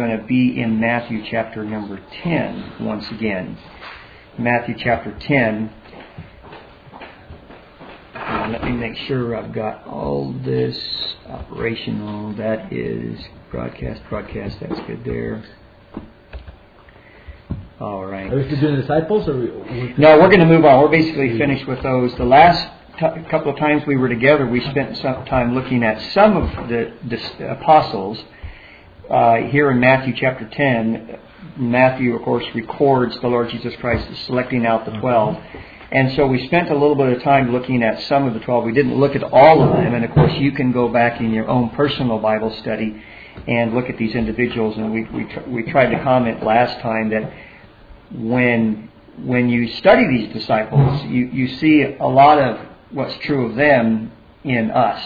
going to be in Matthew chapter number 10 once again. Matthew chapter 10. Let me make sure I've got all this operational. That is broadcast. That's good there. All right. Are we still doing the disciples? No, we're going to move on. We're basically finished with those. The last couple of times we were together, we spent some time looking at some of the apostles. Here in Matthew chapter 10, Matthew, of course, records the Lord Jesus Christ selecting out the 12. And so we spent a little bit of time looking at some of the 12. We didn't look at all of them. And, of course, you can go back in your own personal Bible study and look at these individuals. And we tried to comment last time that when you study these disciples, you see a lot of what's true of them in us.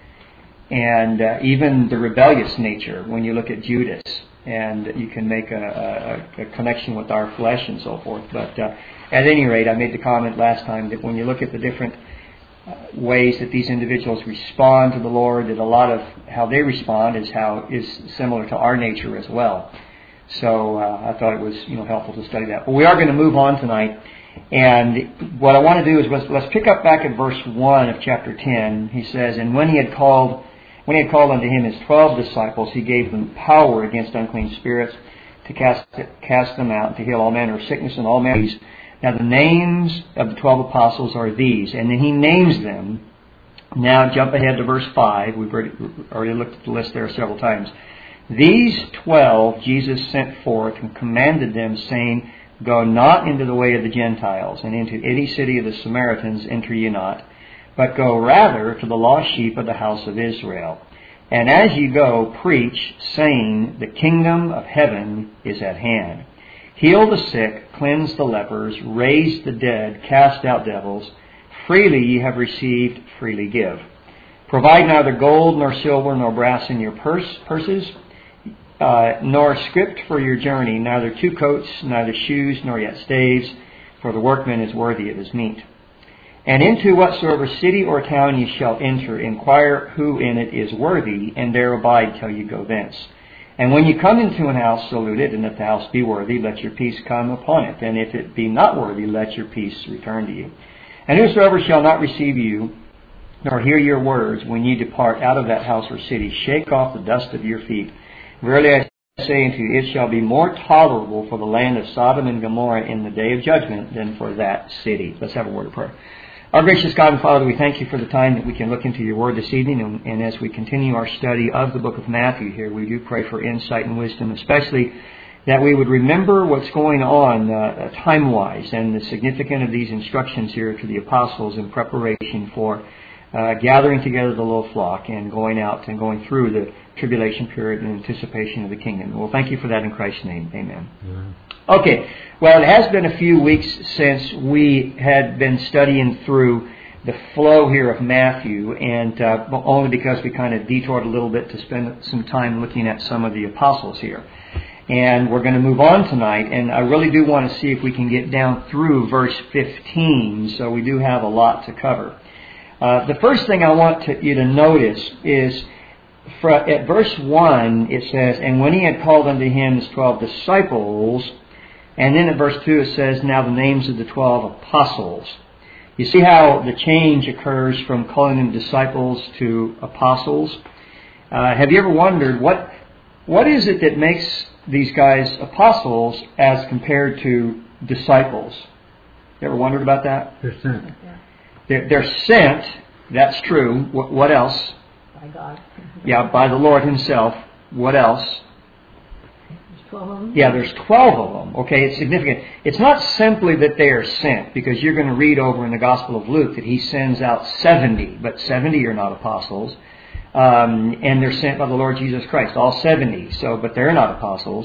And even the rebellious nature, when you look at Judas, and you can make a connection with our flesh and so forth. But at any rate, I made the comment last time that when you look at the different ways that these individuals respond to the Lord, that a lot of how they respond is similar to our nature as well. So I thought it was helpful to study that. But we are going to move on tonight. And what I want to do is let's pick up back at verse 1 of chapter 10. He says, "And when he had called unto him his 12 disciples, he gave them power against unclean spirits to cast them out, to heal all manner of sickness and all manner of disease. Now the names of the 12 apostles are these." And then he names them. Now jump ahead to verse 5. We've already looked at the list there several times. "These 12 Jesus sent forth and commanded them, saying, Go not into the way of the Gentiles, and into any city of the Samaritans enter ye not, but go rather to the lost sheep of the house of Israel. And as ye go, preach, saying, The kingdom of heaven is at hand. Heal the sick, cleanse the lepers, raise the dead, cast out devils. Freely ye have received, freely give. Provide neither gold nor silver nor brass in your purses, nor script for your journey, neither 2 coats, neither shoes, nor yet staves, for the workman is worthy of his meat. And into whatsoever city or town ye shall enter, inquire who in it is worthy, and there abide till ye go thence. And when ye come into an house, salute it, and if the house be worthy, let your peace come upon it. And if it be not worthy, let your peace return to you. And whosoever shall not receive you, nor hear your words, when ye depart out of that house or city, shake off the dust of your feet. Verily I say unto you, it shall be more tolerable for the land of Sodom and Gomorrah in the day of judgment than for that city." Let's have a word of prayer. Our gracious God and Father, we thank you for the time that we can look into your word this evening. And as we continue our study of the book of Matthew here, we do pray for insight and wisdom, especially that we would remember what's going on time-wise and the significance of these instructions here to the apostles in preparation for gathering together the little flock and going out and going through the tribulation period in anticipation of the kingdom. Well, thank you for that in Christ's name. Amen. Okay, well, it has been a few weeks since we had been studying through the flow here of Matthew, and only because we kind of detoured a little bit to spend some time looking at some of the apostles here. And we're going to move on tonight, and I really do want to see if we can get down through verse 15, so we do have a lot to cover. The first thing I want you to notice is at verse 1 it says, "And when he had called unto him his 12 disciples," and then at verse 2 it says, "Now the names of the 12 apostles." You see how the change occurs from calling them disciples to apostles? Have you ever wondered what is it that makes these guys apostles as compared to disciples? You ever wondered about that? They're sent. They're sent, that's true. What else? By God. Yeah, by the Lord Himself. What else? There's 12 of them. Yeah, there's 12 of them. Okay, it's significant. It's not simply that they are sent, because you're going to read over in the Gospel of Luke that He sends out 70, but 70 are not apostles. And they're sent by the Lord Jesus Christ, all 70. But they're not apostles.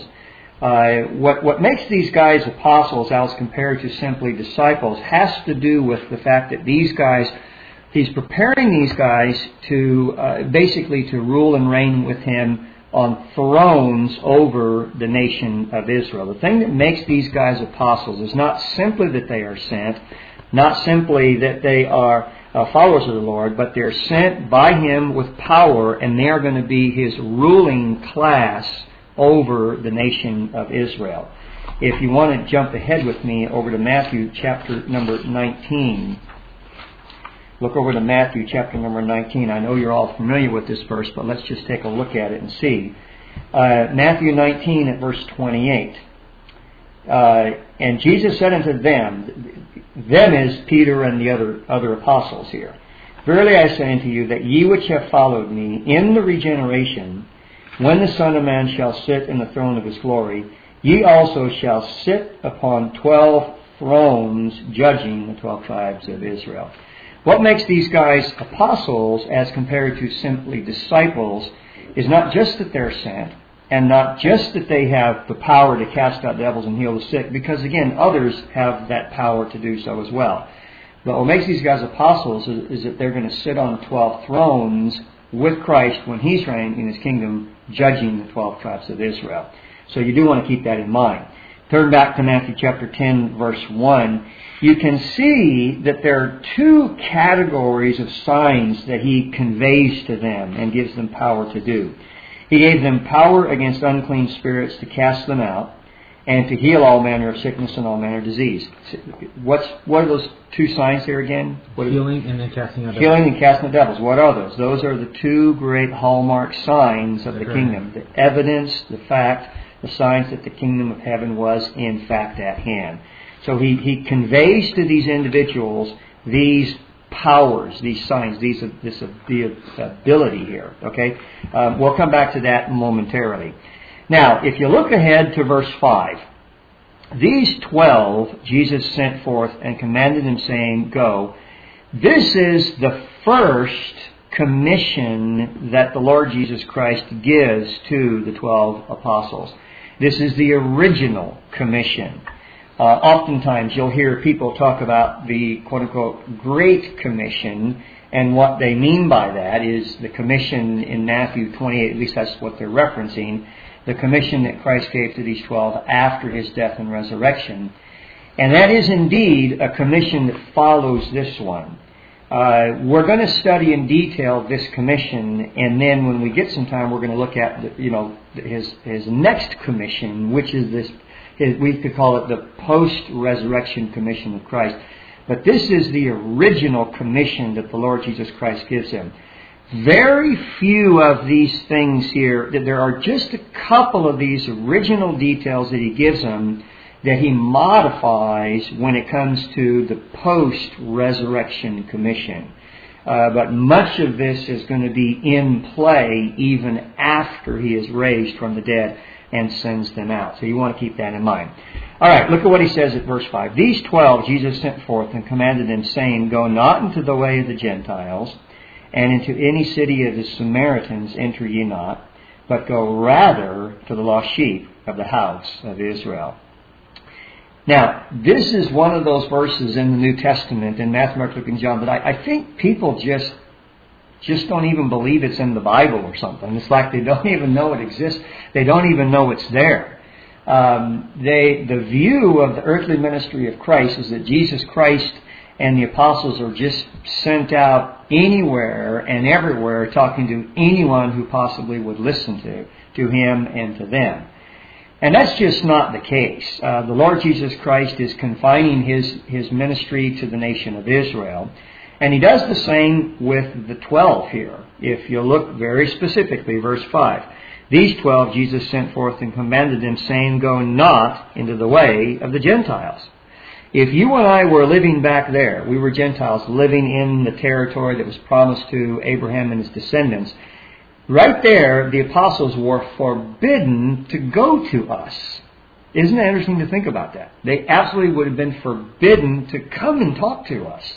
What makes these guys apostles as compared to simply disciples has to do with the fact that these guys, He's preparing these guys to basically to rule and reign with Him on thrones over the nation of Israel. The thing that makes these guys apostles is not simply that they are sent, not simply that they are followers of the Lord, but they're sent by Him with power, and they are going to be His ruling class over the nation of Israel. If you want to jump ahead with me over to Matthew chapter number 19. Look over to Matthew chapter number 19. I know you're all familiar with this verse, but let's just take a look at it and see. Matthew 19 at verse 28. And Jesus said unto them is Peter and the other apostles here. Verily I say unto you that ye which have followed me in the regeneration, when the Son of Man shall sit in the throne of his glory, ye also shall sit upon 12 thrones, judging the 12 tribes of Israel. What makes these guys apostles as compared to simply disciples is not just that they're sent, and not just that they have the power to cast out devils and heal the sick, because again, others have that power to do so as well. But what makes these guys apostles is that they're going to sit on 12 thrones with Christ when He's reigning in His kingdom, judging the 12 tribes of Israel. So you do want to keep that in mind. Turn back to Matthew chapter 10, verse 1. You can see that there are two categories of signs that He conveys to them and gives them power to do. He gave them power against unclean spirits to cast them out, and to heal all manner of sickness and all manner of disease. What are those two signs here again? Healing and then casting out devils. Healing and casting out devils. What are those? Those are the two great hallmark signs of the kingdom. The evidence, the fact, the signs that the kingdom of heaven was in fact at hand. So he conveys to these individuals these powers, these signs, the ability here. Okay, we'll come back to that momentarily. Now, if you look ahead to verse 5, these 12 Jesus sent forth and commanded them, saying, Go. This is the first commission that the Lord Jesus Christ gives to the 12 apostles. This is the original commission. Oftentimes you'll hear people talk about the quote-unquote Great Commission, and what they mean by that is the commission in Matthew 28, at least that's what they're referencing, the commission that Christ gave to these 12 after His death and resurrection. And that is indeed a commission that follows this one. We're going to study in detail this commission, and then when we get some time, we're going to look at His next commission, which is this. We could call it the post-resurrection commission of Christ. But this is the original commission that the Lord Jesus Christ gives Him. Very few of these things here, that there are just a couple of these original details that He gives them that He modifies when it comes to the post-resurrection commission. But much of this is going to be in play even after He is raised from the dead and sends them out. So you want to keep that in mind. All right, look at what He says at verse 5. These 12 Jesus sent forth and commanded them, saying, Go not into the way of the Gentiles, and into any city of the Samaritans enter ye not, but go rather to the lost sheep of the house of Israel. Now, this is one of those verses in the New Testament, in Matthew, Mark, Luke, and John, that I think people just don't even believe it's in the Bible or something. It's like they don't even know it exists. They don't even know it's there. The view of the earthly ministry of Christ is that Jesus Christ and the apostles are just sent out anywhere and everywhere, talking to anyone who possibly would listen to Him and to them. And that's just not the case. The Lord Jesus Christ is confining His ministry to the nation of Israel. And He does the same with the 12 here. If you look very specifically, verse 5. These 12 Jesus sent forth and commanded them, saying, Go not into the way of the Gentiles. If you and I were living back there, we were Gentiles living in the territory that was promised to Abraham and his descendants, right there the apostles were forbidden to go to us. Isn't that interesting to think about that? They absolutely would have been forbidden to come and talk to us.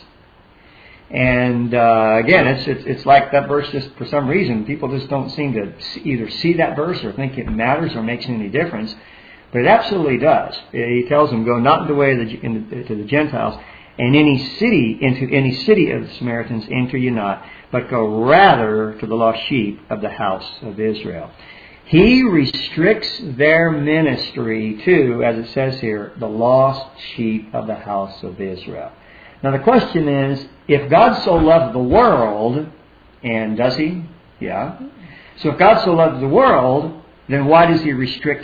And again, it's like that verse just for some reason people just don't seem to either see that verse or think it matters or makes any difference. But it absolutely does. He tells them, Go not into the way to the Gentiles, and into any city of the Samaritans enter ye not, but go rather to the lost sheep of the house of Israel. He restricts their ministry to, as it says here, the lost sheep of the house of Israel. Now the question is, if God so loved the world, and does He? Yeah. So if God so loved the world, then why does he restrict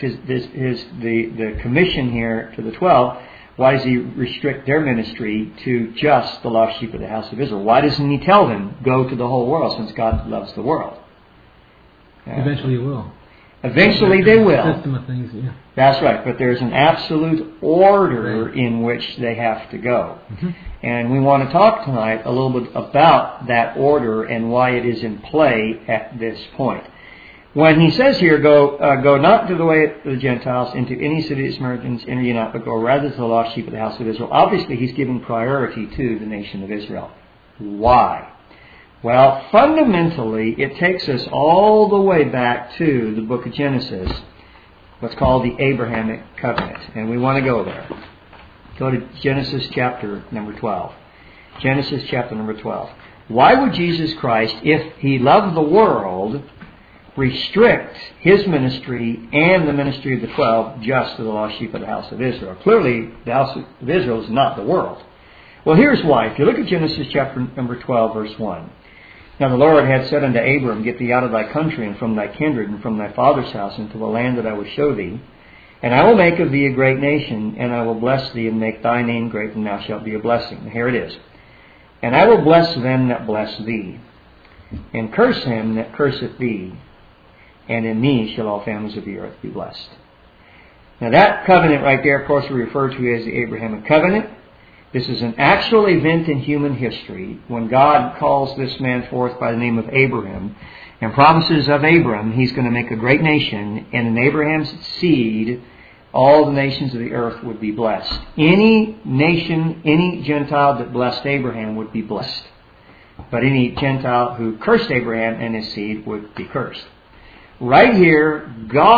the commission here to the 12? Why does he restrict their ministry to just the lost sheep of the house of Israel? Why doesn't he tell them, go to the whole world, since God loves the world? Eventually he will. Eventually they will. System of things, yeah. That's right, but there's an absolute order in which they have to go. Mm-hmm. And we want to talk tonight a little bit about that order and why it is in play at this point. When he says here, go not to the way of the Gentiles, into any city of the Samaritans, enter ye not, but go rather to the lost sheep of the house of Israel. Obviously, he's giving priority to the nation of Israel. Why? Well, fundamentally, it takes us all the way back to the book of Genesis, what's called the Abrahamic covenant. And we want to go there. Go to Genesis chapter number 12. Genesis chapter number 12. Why would Jesus Christ, if he loved the world, restrict his ministry and the ministry of the 12 just to the lost sheep of the house of Israel? Clearly, the house of Israel is not the world. Well, here's why. If you look at Genesis chapter number 12, verse 1. Now the Lord had said unto Abram, get thee out of thy country and from thy kindred and from thy father's house into the land that I will show thee. And I will make of thee a great nation, and I will bless thee and make thy name great, and thou shalt be a blessing. And here it is. And I will bless them that bless thee, and curse him that curseth thee. And in me shall all families of the earth be blessed. Now that covenant right there, of course, we refer to as the Abrahamic covenant. This is an actual event in human history when God calls this man forth by the name of Abraham and promises of Abram he's going to make a great nation, and in Abraham's seed all the nations of the earth would be blessed. Any nation, any Gentile that blessed Abraham would be blessed. But any Gentile who cursed Abraham and his seed would be cursed. Right here,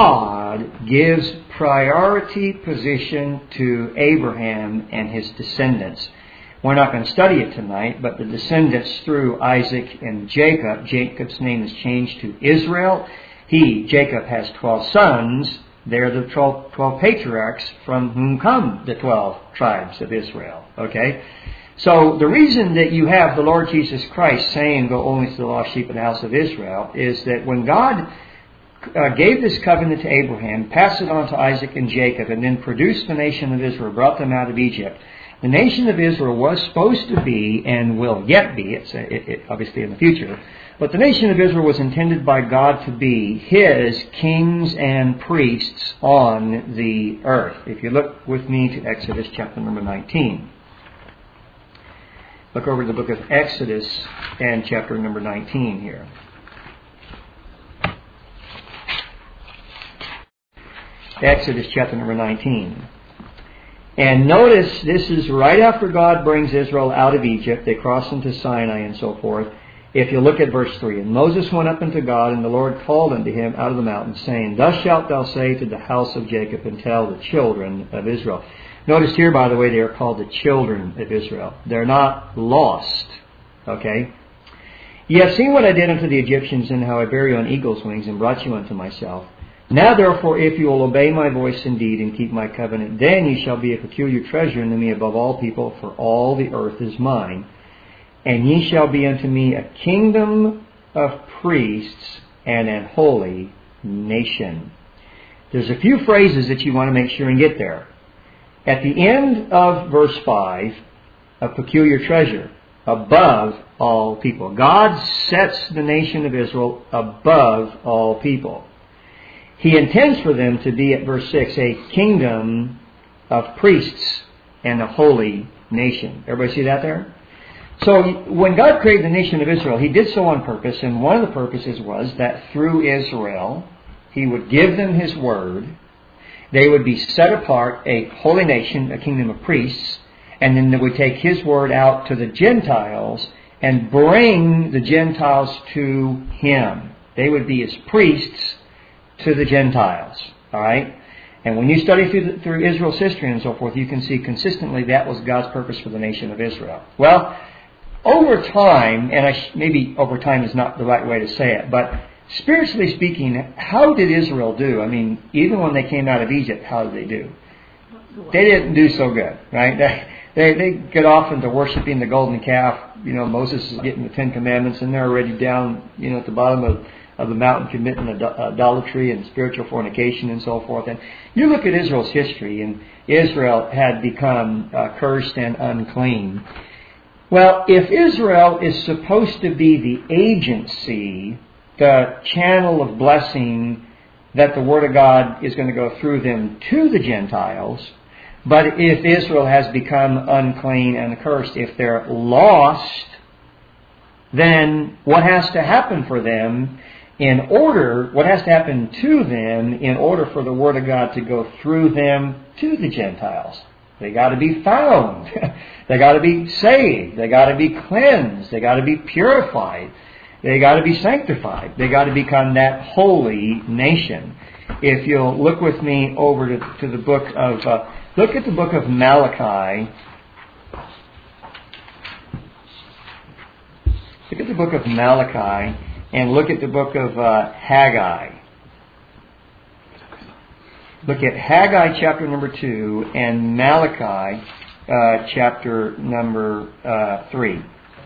God gives priority position to Abraham and his descendants. We're not going to study it tonight, but the descendants through Isaac and Jacob. Jacob's name is changed to Israel. Jacob, has 12 sons. They're the 12 patriarchs from whom come the 12 tribes of Israel. Okay? So the reason that you have the Lord Jesus Christ saying, go only to the lost sheep of the house of Israel, is that when God gave this covenant to Abraham, passed it on to Isaac and Jacob, and then produced the nation of Israel, brought them out of Egypt. The nation of Israel was supposed to be, and will yet be, it's obviously in the future, but the nation of Israel was intended by God to be His kings and priests on the earth. If you look with me to Exodus chapter number 19. Look over the book of Exodus and chapter number 19 here. Exodus chapter number 19. And notice, this is right after God brings Israel out of Egypt. They cross into Sinai and so forth. If you look at verse 3. And Moses went up unto God, and the Lord called unto him out of the mountain, saying, Thus shalt thou say to the house of Jacob, and tell the children of Israel. Notice here, by the way, they are called the children of Israel. They're not lost. Okay? Ye have seen what I did unto the Egyptians, and how I bare you on eagle's wings, and brought you unto myself. Now therefore, if you will obey my voice indeed, and keep my covenant, then ye shall be a peculiar treasure unto me above all people, for all the earth is mine. And ye shall be unto me a kingdom of priests, and an holy nation. There's a few phrases that you want to make sure and get there. At the end of verse 5, a peculiar treasure, above all people. God sets the nation of Israel above all people. He intends for them to be, at verse 6, a kingdom of priests and a holy nation. Everybody see that there? So when God created the nation of Israel, He did so on purpose, and one of the purposes was that through Israel, He would give them His word. They would be set apart, a holy nation, a kingdom of priests, and then they would take His word out to the Gentiles and bring the Gentiles to Him. They would be His priests to the Gentiles. All right? And when you study through Israel's history and so forth, you can see consistently that was God's purpose for the nation of Israel. Well, over time, and maybe over time is not the right way to say it, but spiritually speaking, how did Israel do? I mean, even when they came out of Egypt, how did they do? They didn't do so good, right? They get off into worshiping the golden calf. You know, Moses is getting the Ten Commandments, and they're already down, at the bottom of the mountain committing idolatry and spiritual fornication and so forth. And you look at Israel's history, and Israel had become cursed and unclean. Well, if Israel is supposed to be the agency, the channel of blessing that the Word of God is going to go through them to the Gentiles, but if Israel has become unclean and cursed, if they're lost, then what has to happen for them what has to happen to them in order for the Word of God to go through them to the Gentiles? They got to be found. They got to be saved. They got to be cleansed. They got to be purified. They got to be sanctified. They got to become that holy nation. If you'll look with me over to the book of, look at the book of Malachi. Look at the book of Malachi and look at the book of Haggai. Look at Haggai chapter number 2 and Malachi chapter number 3.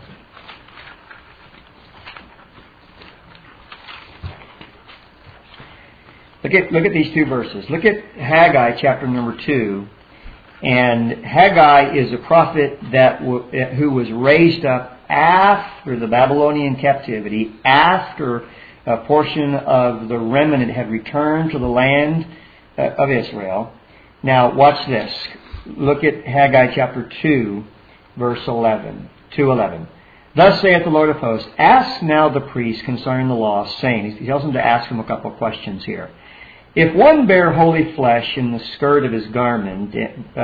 Look at these two verses. Look at Haggai chapter number 2. And Haggai is a prophet who was raised up after the Babylonian captivity, after a portion of the remnant had returned to the land of Israel. Now, watch this. Look at Haggai chapter 2, verse 11. 2:11. Thus saith the Lord of hosts, ask now the priest concerning the law, saying, he tells them to ask him a couple of questions here. If one bear holy flesh in the skirt of his garment,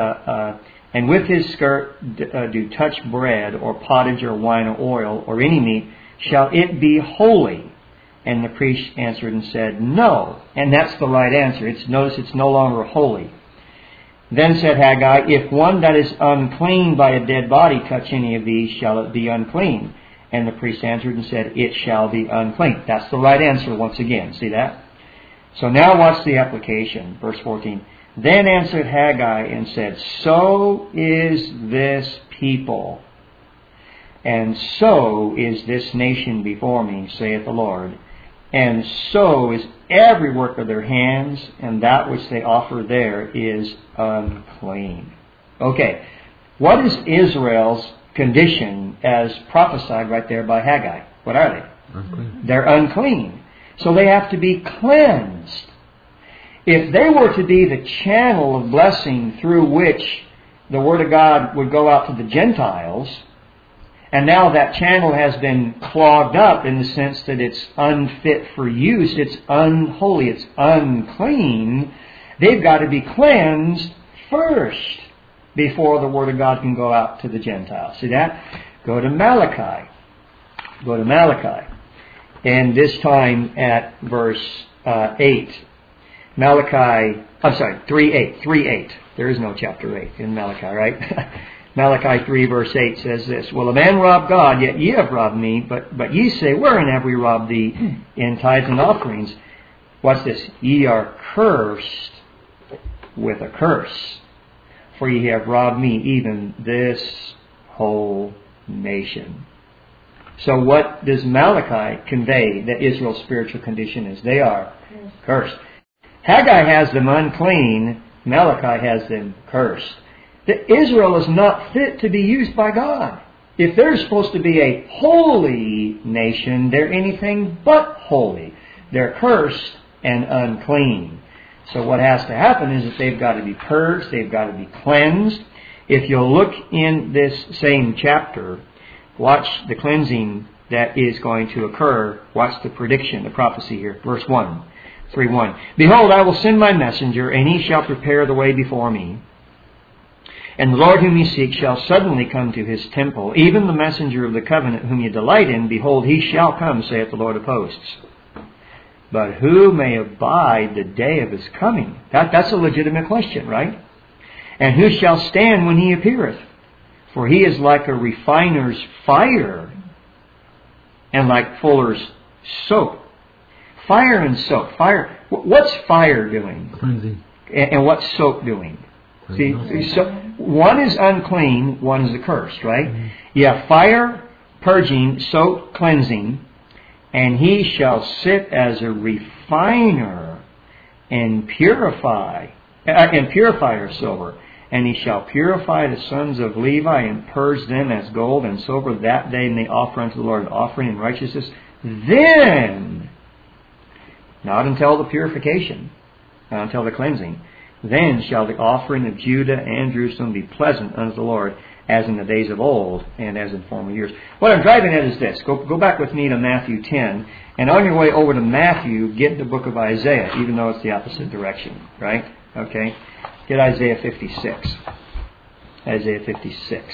and with his skirt do touch bread, or pottage, or wine, or oil, or any meat, shall it be holy? And the priest answered and said, no. And that's the right answer. Notice it's no longer holy. Then said Haggai, if one that is unclean by a dead body touch any of these, shall it be unclean? And the priest answered and said, it shall be unclean. That's the right answer once again. See that? So now watch the application. Verse 14. Then answered Haggai and said, so is this people, and so is this nation before me, saith the Lord. And so is every work of their hands, and that which they offer there is unclean. Okay, what is Israel's condition as prophesied right there by Haggai? What are they? Unclean. They're unclean. So they have to be cleansed. If they were to be the channel of blessing through which the Word of God would go out to the Gentiles, and now that channel has been clogged up in the sense that it's unfit for use, it's unholy, it's unclean, they've got to be cleansed first before the Word of God can go out to the Gentiles. See that? Go to Malachi. Go to Malachi. And this time at verse 8. Malachi, 3:8. There is no chapter 8 in Malachi, right? Malachi 3 verse 8 says this, will a man rob God? Yet ye have robbed me. But ye say, wherein have we robbed thee? In tithes and offerings. Watch this. Ye are cursed with a curse, for ye have robbed me, even this whole nation. So what does Malachi convey that Israel's spiritual condition is? They are cursed. Haggai has them unclean. Malachi has them cursed. Israel is not fit to be used by God. If they're supposed to be a holy nation, they're anything but holy. They're cursed and unclean. So what has to happen is that they've got to be purged, they've got to be cleansed. If you'll look in this same chapter, watch the cleansing that is going to occur. Watch the prediction, the prophecy here. Verse 1, 3:1. Behold, I will send my messenger, and he shall prepare the way before me. And the Lord whom ye seek shall suddenly come to his temple, even the messenger of the covenant whom ye delight in. Behold, he shall come, saith the Lord of hosts. But who may abide the day of his coming? That's a legitimate question, right? And who shall stand when he appeareth? For he is like a refiner's fire, and like fuller's soap. Fire and soap. Fire. What's fire doing? Cleansing. And what's soap doing? See, so one is unclean, one is accursed, right? Mm-hmm. You have fire, purging, soap, cleansing. And he shall sit as a refiner and purifier of silver. And he shall purify the sons of Levi and purge them as gold and silver, that they may offer unto the Lord an offering in righteousness. Then, not until the purification, not until the cleansing, then shall the offering of Judah and Jerusalem be pleasant unto the Lord, as in the days of old and as in former years. What I'm driving at is this. Go back with me to Matthew 10, and on your way over to Matthew, get the book of Isaiah, even though it's the opposite direction, right? Okay? Get Isaiah 56. Isaiah 56.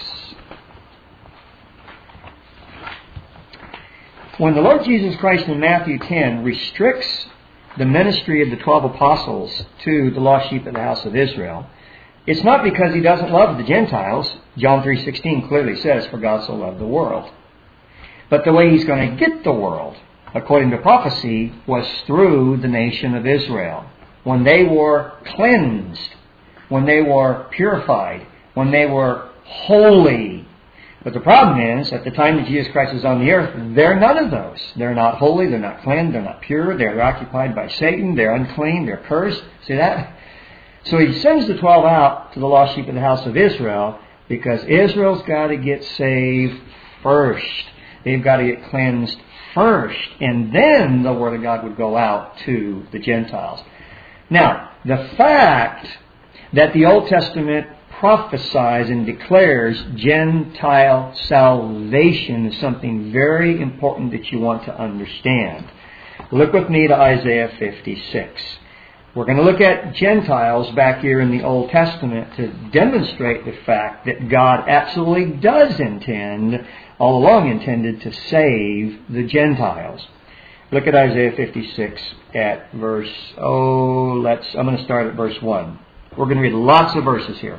When the Lord Jesus Christ in Matthew 10 restricts the ministry of the 12 apostles to the lost sheep of the house of Israel, it's not because he doesn't love the Gentiles. John 3:16 clearly says, for God so loved the world. But the way he's going to get the world, according to prophecy, was through the nation of Israel. When they were cleansed, when they were purified, when they were holy. But the problem is, at the time that Jesus Christ is on the earth, they're none of those. They're not holy, they're not cleansed, they're not pure, they're occupied by Satan, they're unclean, they're cursed. See that? So he sends the 12 out to the lost sheep of the house of Israel because Israel's got to get saved first. They've got to get cleansed first. And then the Word of God would go out to the Gentiles. Now, the fact that the Old Testament prophesies and declares Gentile salvation is something very important that you want to understand. Look with me to Isaiah 56. We're going to look at Gentiles back here in the Old Testament to demonstrate the fact that God absolutely does intend, all along intended, to save the Gentiles. Look at Isaiah 56 at verse, I'm going to start at verse 1. We're going to read lots of verses here.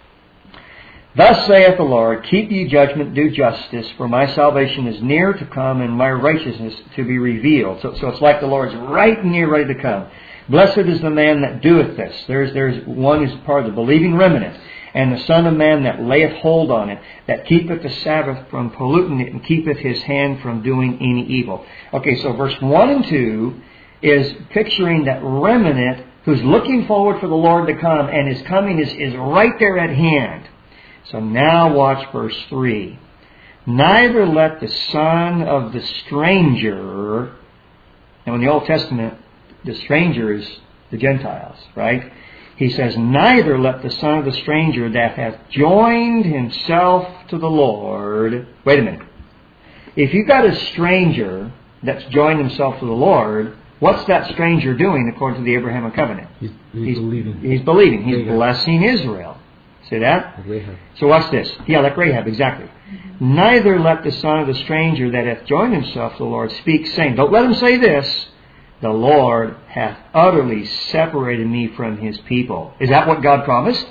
Thus saith the Lord, keep ye judgment, do justice, for my salvation is near to come, and my righteousness to be revealed. So it's like the Lord's right near, ready to come. Blessed is the man that doeth this. There's one who's part of the believing remnant. And the Son of Man that layeth hold on it, that keepeth the Sabbath from polluting it, and keepeth his hand from doing any evil. Okay, so verse 1 and 2 is picturing that remnant who's looking forward for the Lord to come, and his coming is right there at hand. So now watch verse 3. Neither let the son of the stranger, and in the Old Testament, the stranger is the Gentiles, right? He says, neither let the son of the stranger that hath joined himself to the Lord. Wait a minute. If you've got a stranger that's joined himself to the Lord, what's that stranger doing according to the Abrahamic covenant? He's believing. He's believing. He's blessing Israel. See that? Like Rahab. So watch this. Yeah, like Rahab, exactly. Neither let the son of the stranger that hath joined himself to the Lord speak, saying, don't let him say this, the Lord hath utterly separated me from his people. Is that what God promised?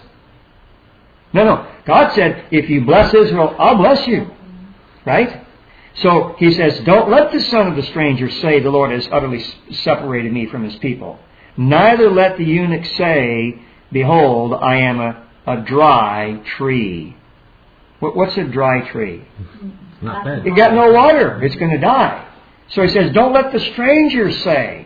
No. God said, if you bless Israel, I'll bless you. Right? So he says, don't let the son of the stranger say, the Lord has utterly separated me from his people. Neither let the eunuch say, behold, I am a dry tree. What's a dry tree? Not bad. It got no water. It's going to die. So he says, don't let the stranger say.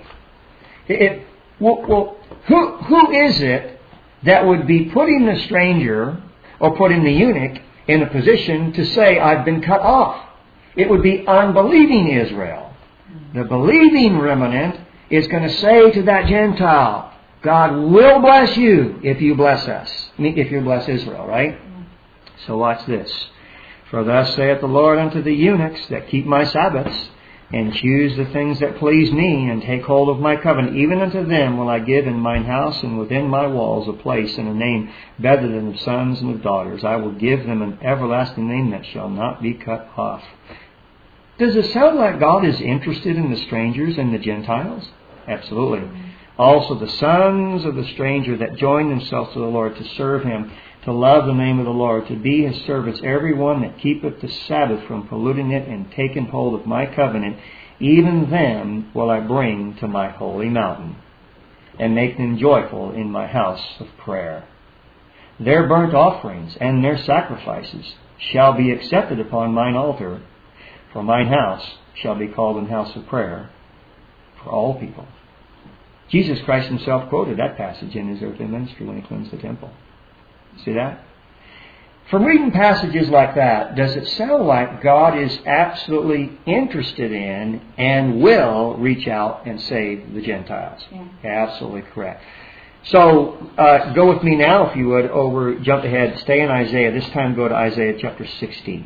Who is it that would be putting the stranger or putting the eunuch in a position to say, I've been cut off? It would be unbelieving Israel. The believing remnant is going to say to that Gentile, God will bless you if you bless us. If you bless Israel, right? So watch this. For thus saith the Lord unto the eunuchs that keep my Sabbaths, and choose the things that please me, and take hold of my covenant. Even unto them will I give in mine house and within my walls a place and a name better than of sons and of daughters. I will give them an everlasting name that shall not be cut off. Does it sound like God is interested in the strangers and the Gentiles? Absolutely. Also the sons of the stranger that join themselves to the Lord to serve him, to love the name of the Lord, to be his servants, every one that keepeth the Sabbath from polluting it and taking hold of my covenant, even them will I bring to my holy mountain, and make them joyful in my house of prayer. Their burnt offerings and their sacrifices shall be accepted upon mine altar, For mine house shall be called an house of prayer for all people. Jesus Christ himself quoted that passage in his earthly ministry when he cleansed the temple. See that? From reading passages like that, does it sound like God is absolutely interested in and will reach out and save the Gentiles? Yeah. Absolutely correct. So, go with me now, if you would, jump ahead, stay in Isaiah. This time go to Isaiah chapter 60.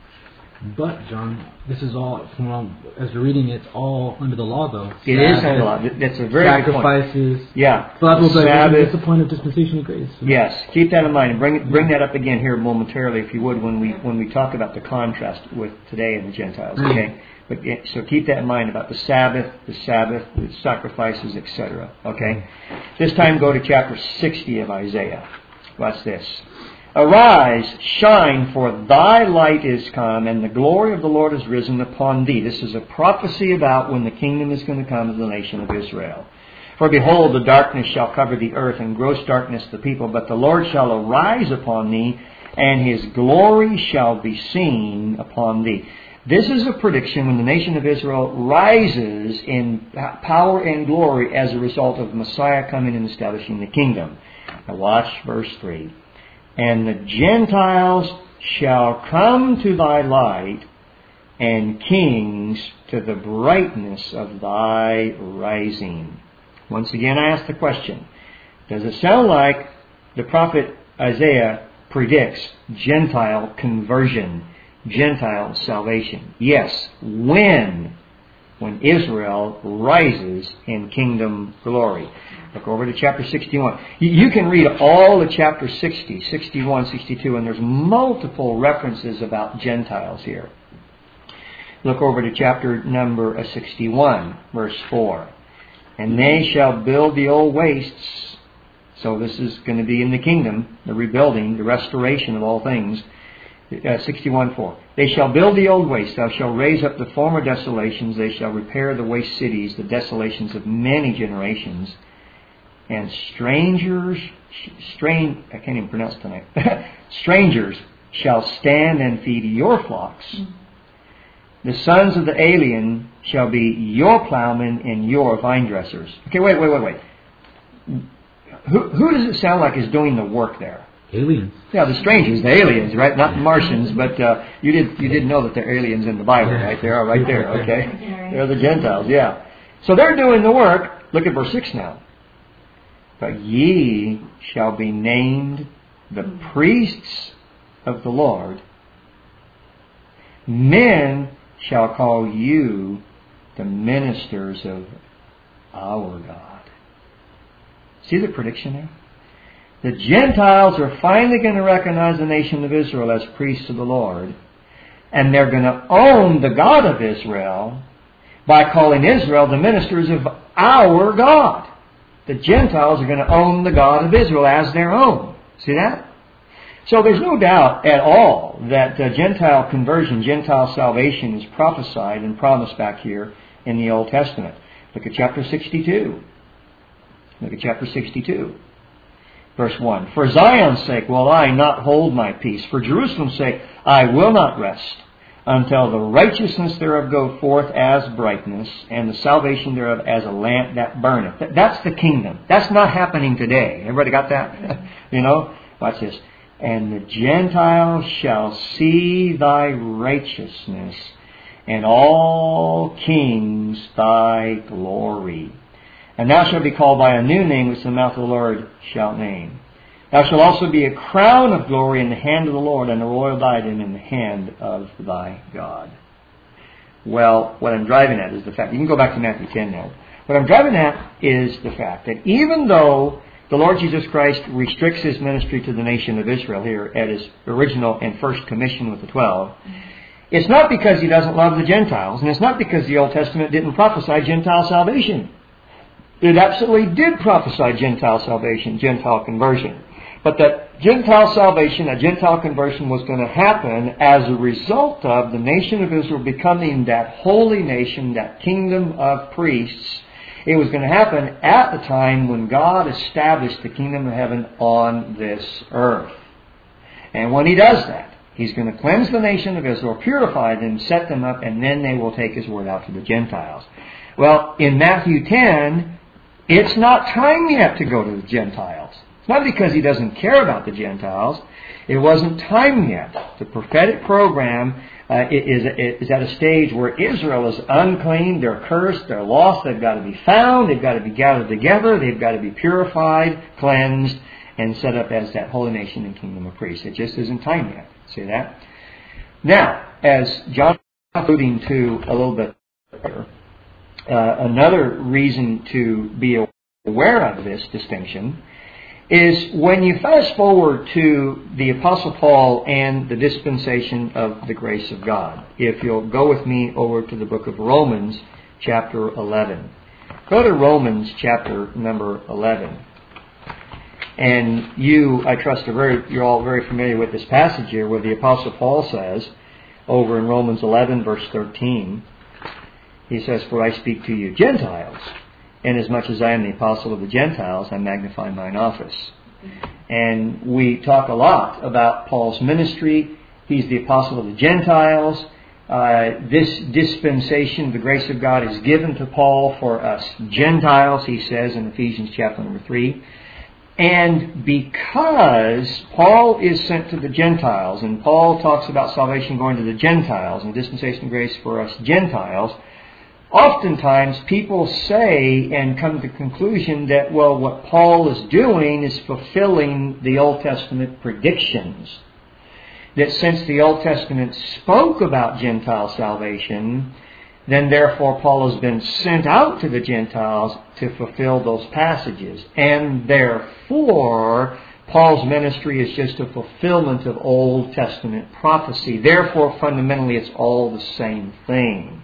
But, John, this is all, as we're reading, it's all under the law, though. It is under the law. That's a very good point. Sacrifices. Yeah. So that's Sabbath. the point of dispensation of grace. Yes, keep that in mind, and bring that up again here momentarily, if you would, when we talk about the contrast with today and the Gentiles. Okay, but so keep that in mind about the Sabbath, the sacrifices, etc. Okay, this time go to chapter 60 of Isaiah. Watch this. Arise, shine, for thy light is come, and the glory of the Lord is risen upon thee. This is a prophecy about when the kingdom is going to come to the nation of Israel. For behold, the darkness shall cover the earth, and gross darkness the people. But the Lord shall arise upon thee, and his glory shall be seen upon thee. This is a prediction when the nation of Israel rises in power and glory as a result of Messiah coming and establishing the kingdom. Now watch verse 3. And the Gentiles shall come to thy light, and kings to the brightness of thy rising. Once again, I ask the question, does it sound like the prophet Isaiah predicts Gentile conversion, Gentile salvation? Yes. When Israel rises in kingdom glory. Look over to chapter 61. You can read all of chapter 60, 61, 62, and there's multiple references about Gentiles here. Look over to chapter number 61, verse 4. And they shall build the old wastes. So this is going to be in the kingdom, the rebuilding, the restoration of all things. 61:4. They shall build the old waste. Thou shalt raise up the former desolations. They shall repair the waste cities, the desolations of many generations. And strangers shall stand and feed your flocks. The sons of the alien shall be your plowmen and your vine dressers. Okay, wait. Who does it sound like is doing the work there? Aliens. Yeah, the strangers, the aliens, right? Not the Martians, but you did know that they're aliens in the Bible, right? They are right there, okay? They're the Gentiles, yeah. So they're doing the work. Look at verse 6 now. But ye shall be named the priests of the Lord. Men shall call you the ministers of our God. See the prediction there? The Gentiles are finally going to recognize the nation of Israel as priests of the Lord. And they're going to own the God of Israel by calling Israel the ministers of our God. The Gentiles are going to own the God of Israel as their own. See that? So there's no doubt at all that Gentile conversion, Gentile salvation is prophesied and promised back here in the Old Testament. Look at chapter 62. Look at chapter 62. Verse 1. For Zion's sake will I not hold my peace. For Jerusalem's sake I will not rest, until the righteousness thereof go forth as brightness, and the salvation thereof as a lamp that burneth. That's the kingdom. That's not happening today. Everybody got that? Watch this. And the Gentiles shall see thy righteousness, and all kings thy glory. And thou shalt be called by a new name which the mouth of the Lord shall name. Thou shalt also be a crown of glory in the hand of the Lord, and a royal diadem in the hand of thy God. Well, what I'm driving at is the fact, you can go back to Matthew 10 now. What I'm driving at is the fact that even though the Lord Jesus Christ restricts His ministry to the nation of Israel here at His original and first commission with the 12, it's not because He doesn't love the Gentiles, and it's not because the Old Testament didn't prophesy Gentile salvation. It absolutely did prophesy Gentile salvation, Gentile conversion. But that Gentile salvation, that Gentile conversion was going to happen as a result of the nation of Israel becoming that holy nation, that kingdom of priests. It was going to happen at the time when God established the kingdom of heaven on this earth. And when He does that, He's going to cleanse the nation of Israel, purify them, set them up, and then they will take His word out to the Gentiles. Well, in Matthew 10, it's not time yet to go to the Gentiles. It's not because He doesn't care about the Gentiles. It wasn't time yet. The prophetic program is at a stage where Israel is unclean, they're cursed, they're lost, they've got to be found, they've got to be gathered together, they've got to be purified, cleansed, and set up as that holy nation and kingdom of priests. It just isn't time yet. See that? Now, as John was alluding to a little bit earlier, another reason to be aware of this distinction is when you fast forward to the Apostle Paul and the dispensation of the grace of God. If you'll go with me over to the book of Romans, chapter 11. Go to Romans, chapter number 11. And you, I trust, you're all very familiar with this passage here where the Apostle Paul says, over in Romans 11, verse 13, he says, "For I speak to you Gentiles, inasmuch as I am the apostle of the Gentiles, I magnify mine office." And we talk a lot about Paul's ministry. He's the apostle of the Gentiles. This dispensation, the grace of God, is given to Paul for us Gentiles, he says in Ephesians chapter number 3. And because Paul is sent to the Gentiles, and Paul talks about salvation going to the Gentiles and dispensation of grace for us Gentiles, oftentimes people say and come to the conclusion that, well, what Paul is doing is fulfilling the Old Testament predictions. That since the Old Testament spoke about Gentile salvation, then therefore Paul has been sent out to the Gentiles to fulfill those passages. And therefore, Paul's ministry is just a fulfillment of Old Testament prophecy. Therefore, fundamentally, it's all the same thing.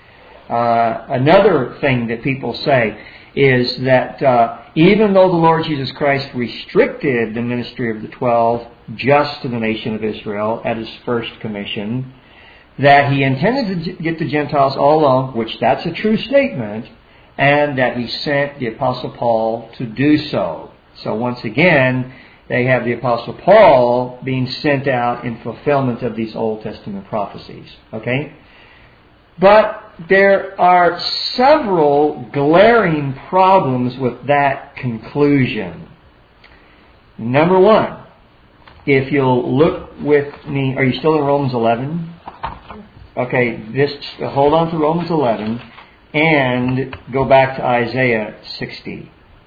Another thing that people say is that even though the Lord Jesus Christ restricted the ministry of the 12 just to the nation of Israel at His first commission, that He intended to get the Gentiles all along, which that's a true statement, and that He sent the Apostle Paul to do so. So once again, they have the Apostle Paul being sent out in fulfillment of these Old Testament prophecies. Okay? But there are several glaring problems with that conclusion. Number one, if you'll look with me, are you still in Romans 11? Okay, hold on to Romans 11 and go back to Isaiah 60.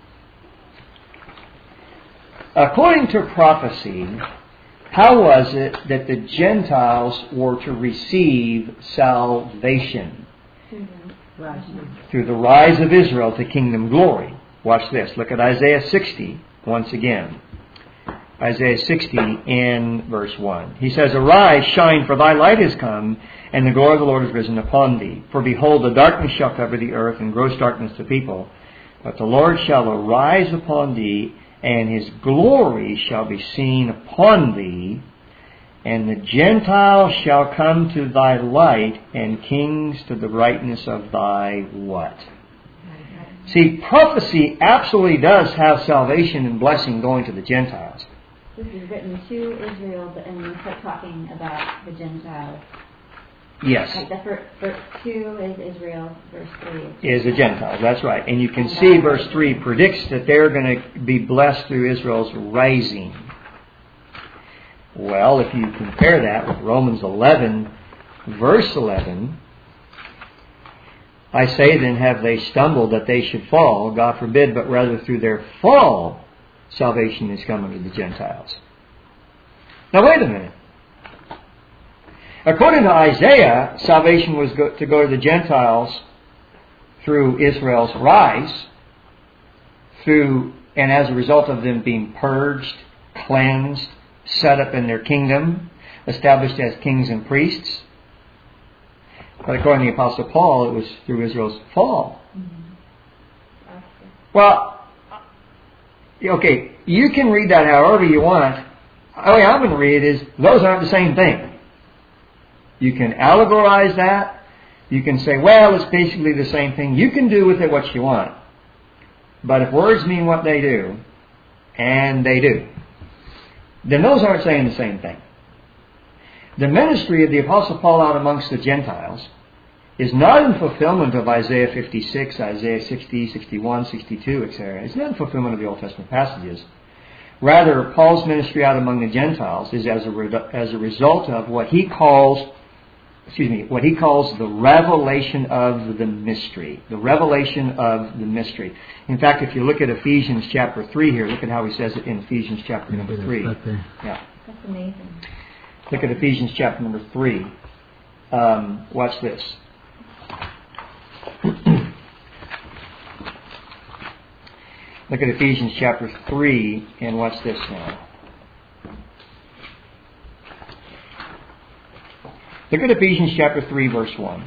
According to prophecy, how was it that the Gentiles were to receive salvation? Through the rise of Israel to kingdom glory. Watch this. Look at Isaiah 60 once again. Isaiah 60 in verse 1. He says, "Arise, shine, for thy light is come, and the glory of the Lord is risen upon thee. For behold, the darkness shall cover the earth, and gross darkness the people. But the Lord shall arise upon thee, and His glory shall be seen upon thee. And the Gentiles shall come to thy light, and kings to the brightness of thy" what? See, prophecy absolutely does have salvation and blessing going to the Gentiles. This is written to Israel, but and we start talking about the Gentiles. Yes. Like the verse 2 is Israel, verse 3 is the Gentiles. That's right. And you can see verse 3 predicts that they're going to be blessed through Israel's rising. Well, if you compare that with Romans 11, verse 11, "I say then, have they stumbled that they should fall? God forbid, but rather through their fall, salvation is coming to the Gentiles." Now wait a minute. According to Isaiah, salvation was to go to the Gentiles through Israel's rise, and as a result of them being purged, cleansed, set up in their kingdom, established as kings and priests. But according to the Apostle Paul, it was through Israel's fall. Well, okay, you can read that however you want. The way I'm going to read it is, those aren't the same thing. You can allegorize that. You can say, well, it's basically the same thing. You can do with it what you want. But if words mean what they do, and they do, then those aren't saying the same thing. The ministry of the Apostle Paul out amongst the Gentiles is not in fulfillment of Isaiah 56, Isaiah 60, 61, 62, etc. It's not in fulfillment of the Old Testament passages. Rather, Paul's ministry out among the Gentiles is as a result of what he calls the revelation of the mystery. The revelation of the mystery. In fact, if you look at Ephesians chapter 3 here, look at how he says it in Ephesians chapter number 3. Yeah. That's amazing. Look at Ephesians chapter number 3. Watch this. Look at Ephesians chapter 3 and watch this now. Look at Ephesians chapter 3 verse 1.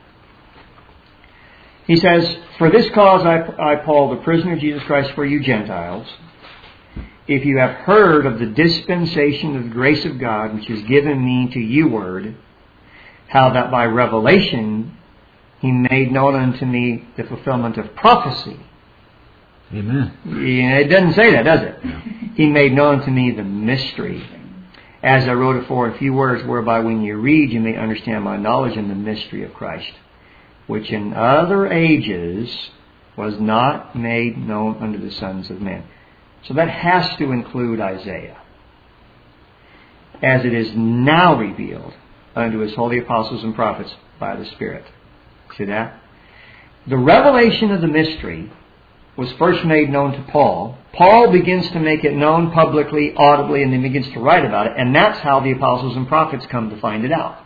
He says, "For this cause I, Paul, the prisoner of Jesus Christ for you Gentiles, if you have heard of the dispensation of the grace of God which is given me to you word, how that by revelation He made known unto me the fulfillment of prophecy." Amen. It doesn't say that, does it? No. "He made known to me the mystery, as I wrote it for in few words, whereby when you read you may understand my knowledge in the mystery of Christ, which in other ages was not made known unto the sons of men." So that has to include Isaiah, as it is now revealed unto His holy apostles and prophets by the Spirit. See that? The revelation of the mystery was first made known to Paul. Paul begins to make it known publicly, audibly, and then begins to write about it. And that's how the apostles and prophets come to find it out.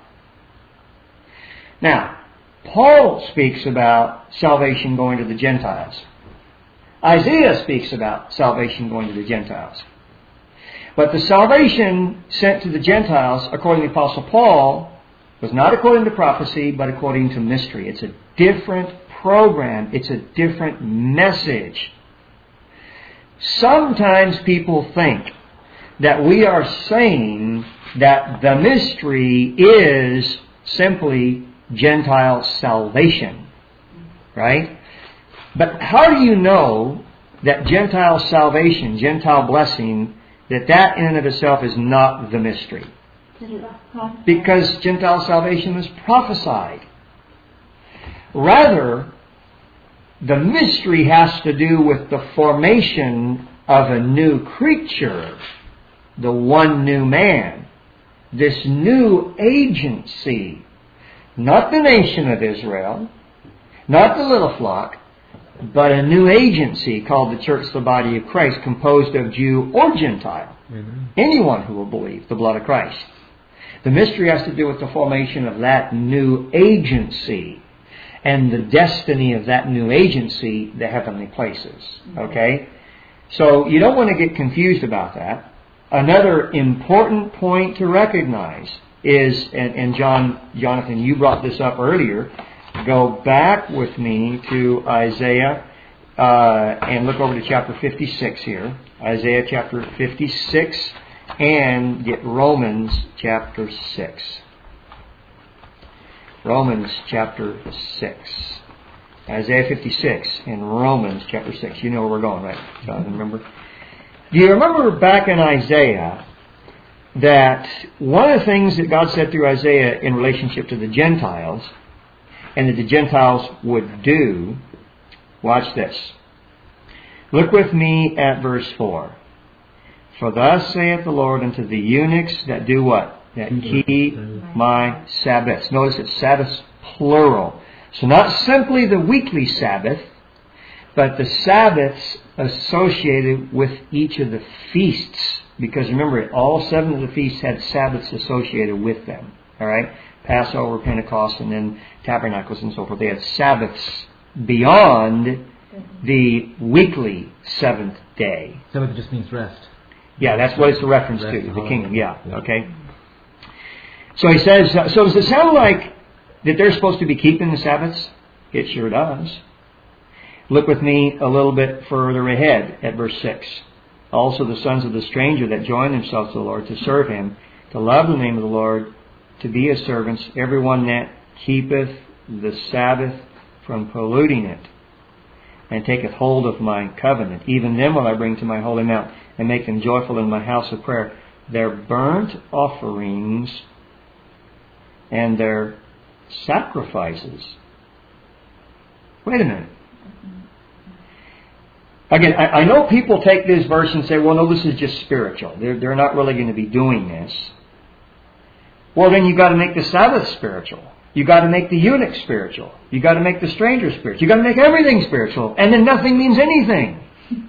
Now, Paul speaks about salvation going to the Gentiles. Isaiah speaks about salvation going to the Gentiles. But the salvation sent to the Gentiles, according to the Apostle Paul, was not according to prophecy, but according to mystery. It's a different program. It's a different message. Sometimes people think that we are saying that the mystery is simply Gentile salvation. Right? But how do you know that Gentile salvation, Gentile blessing, that in and of itself is not the mystery? Because Gentile salvation was prophesied. Rather, the mystery has to do with the formation of a new creature, the one new man, this new agency, not the nation of Israel, not the little flock, but a new agency called the church, the body of Christ, composed of Jew or Gentile. Amen. Anyone who will believe the blood of Christ. The mystery has to do with the formation of that new agency and the destiny of that new agency, the heavenly places. Okay? So you don't want to get confused about that. Another important point to recognize is, and Jonathan, you brought this up earlier, go back with me to Isaiah and look over to chapter 56 here. Isaiah chapter 56 and get Romans chapter 6. Romans chapter 6. Isaiah 56 and Romans chapter 6. You know where we're going, right? Jonathan, remember? Do you remember back in Isaiah that one of the things that God said through Isaiah in relationship to the Gentiles, and that the Gentiles would do, watch this. Look with me at verse 4. "For thus saith the Lord unto the eunuchs that do what? That keep my Sabbaths." Notice it's Sabbaths plural. So not simply the weekly Sabbath, but the Sabbaths associated with each of the feasts. Because remember, all 7 of the feasts had Sabbaths associated with them. All right? Passover, Pentecost, and then Tabernacles and so forth. They had Sabbaths beyond the weekly 7th day. Sabbath just means rest. Yeah, that's what it's a reference to, the kingdom. Yeah, okay. So he says, so does it sound like that they're supposed to be keeping the Sabbaths? It sure does. Look with me a little bit further ahead at verse 6. "Also the sons of the stranger that join themselves to the Lord to serve Him, to love the name of the Lord, to be His servants, everyone that keepeth the Sabbath from polluting it, and taketh hold of my covenant. Even them will I bring to my holy mount, and make them joyful in my house of prayer. Their burnt offerings and their sacrifices. Wait a minute. Again, I know people take this verse and say, well, no, this is just spiritual. They're not really going to be doing this. Well, then you've got to make the Sabbath spiritual. You've got to make the eunuch spiritual. You've got to make the stranger spiritual. You've got to make everything spiritual. And then nothing means anything.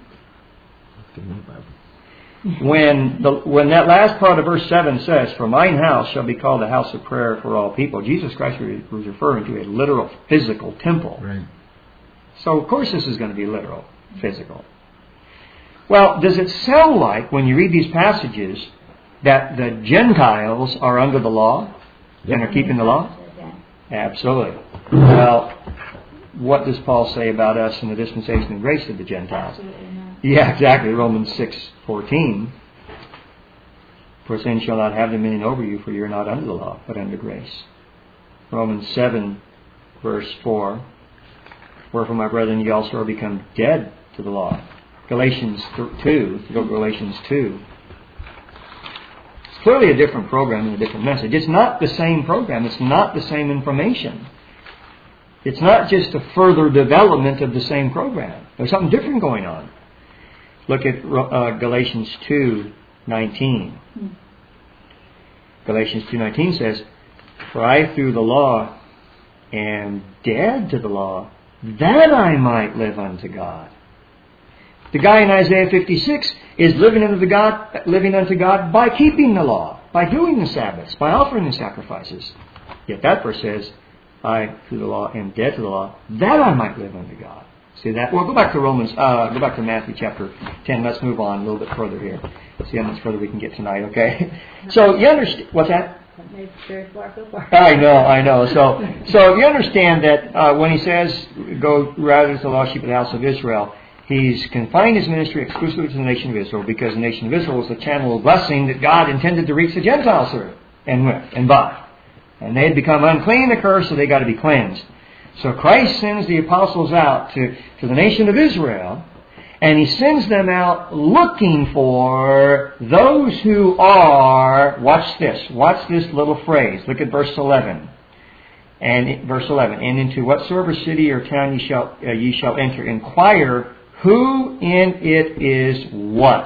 When that last part of verse 7 says, "For mine house shall be called a house of prayer for all people," Jesus Christ was referring to a literal physical temple. Right. So, of course, this is going to be literal, physical. Well, does it sound like, when you read these passages, that the Gentiles are under the law and are keeping the law? Absolutely. Well, what does Paul say about us in the dispensation of grace to the Gentiles? Absolutely not. Yeah, exactly. Romans 6:14. "For sin shall not have dominion over you, for you are not under the law, but under grace." Romans 7, verse 4. "Wherefore, my brethren, ye also are become dead to the law." Galatians 2. Go to Galatians 2. It's clearly a different program and a different message. It's not the same program. It's not the same information. It's not just a further development of the same program. There's something different going on. Look at Galatians 2:19. Galatians 2:19 says, "For I through the law am dead to the law, that I might live unto God." The guy in Isaiah 56 is living unto God by keeping the law, by doing the Sabbaths, by offering the sacrifices. Yet that verse says, "I through the law am dead to the law, that I might live unto God." See that? Well, go back to Matthew chapter 10. Let's move on a little bit further here. See how much further we can get tonight, okay? So you understand, what's that? Very far so far. I know. So you understand that when he says, "Go rather to the lost sheep of the house of Israel," he's confined his ministry exclusively to the nation of Israel, because the nation of Israel was the channel of blessing that God intended to reach the Gentiles through and with and by. And they had become unclean, the curse, so they got to be cleansed. So Christ sends the apostles out to the nation of Israel, and He sends them out looking for those who are, watch this little phrase. Look at verse 11. And verse 11, "And into whatsoever city or town ye shall enter, inquire who in it is what?"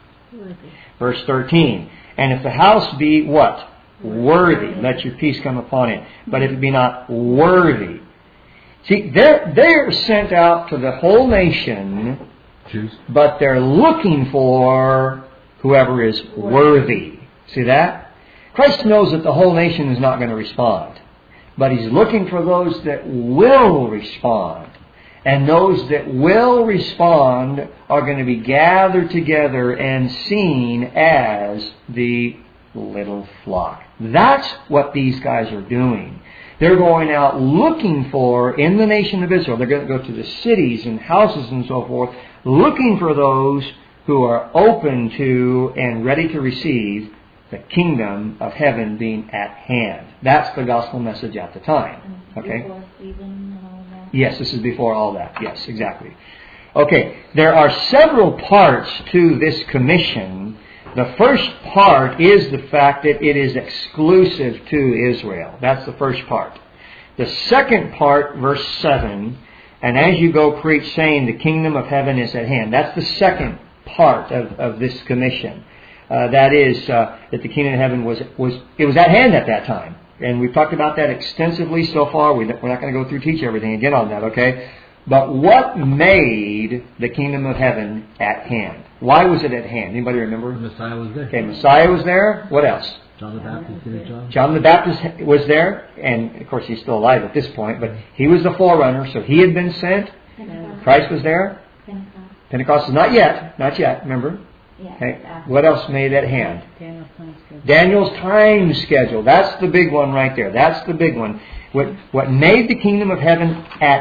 Verse 13, "And if the house be" what? "Worthy, let your peace come upon it. But if it be not worthy." See, they're sent out to the whole nation, but they're looking for whoever is worthy. See that? Christ knows that the whole nation is not going to respond, but He's looking for those that will respond. And those that will respond are going to be gathered together and seen as the little flock. That's what these guys are doing. They're going out looking for, in the nation of Israel, they're going to go to the cities and houses and so forth, looking for those who are open to and ready to receive the kingdom of heaven being at hand. That's the gospel message at the time. Okay? Before Stephen and all that. Yes, this is before all that. Yes, exactly. Okay, there are several parts to this commission. The first part is the fact that it is exclusive to Israel. That's the first part. The second part, verse 7, "And as you go preach, saying the kingdom of heaven is at hand." That's the second part of this commission. That is, that the kingdom of heaven was at hand at that time. And we've talked about that extensively so far. We're not going to go through teach everything again on that, okay? But what made the kingdom of heaven at hand? Why was it at hand? Anybody remember? Messiah was there. Okay, Messiah was there. What else? John the Baptist. John the Baptist was there. And, of course, he's still alive at this point. But he was the forerunner, so he had been sent. Christ was there. Pentecost is not yet. Remember? Okay. What else made at hand? Daniel's time schedule. That's the big one right there. That's the big one. What made the kingdom of heaven at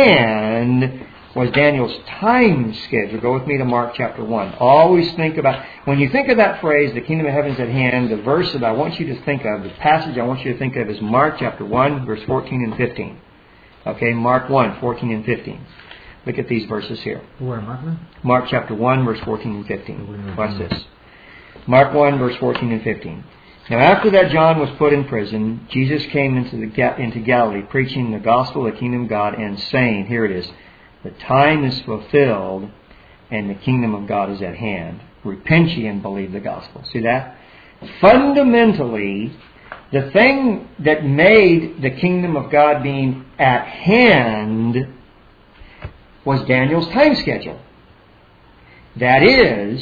hand was Daniel's time schedule. Go with me to Mark chapter 1. Always think about, when you think of that phrase, the kingdom of heaven is at hand, the verse that I want you to think of, the passage I want you to think of is Mark chapter 1, verse 14 and 15. Okay, Mark 1, 14 and 15. Look at these verses here. Where, Mark? Mark chapter 1, verse 14 and 15. Watch this. Mark 1, verse 14 and 15. Now after that John was put in prison, Jesus came into Galilee, preaching the gospel of the kingdom of God and saying, here it is, the time is fulfilled and the kingdom of God is at hand. Repent ye and believe the gospel. See that? Fundamentally, the thing that made the kingdom of God being at hand was Daniel's time schedule. That is,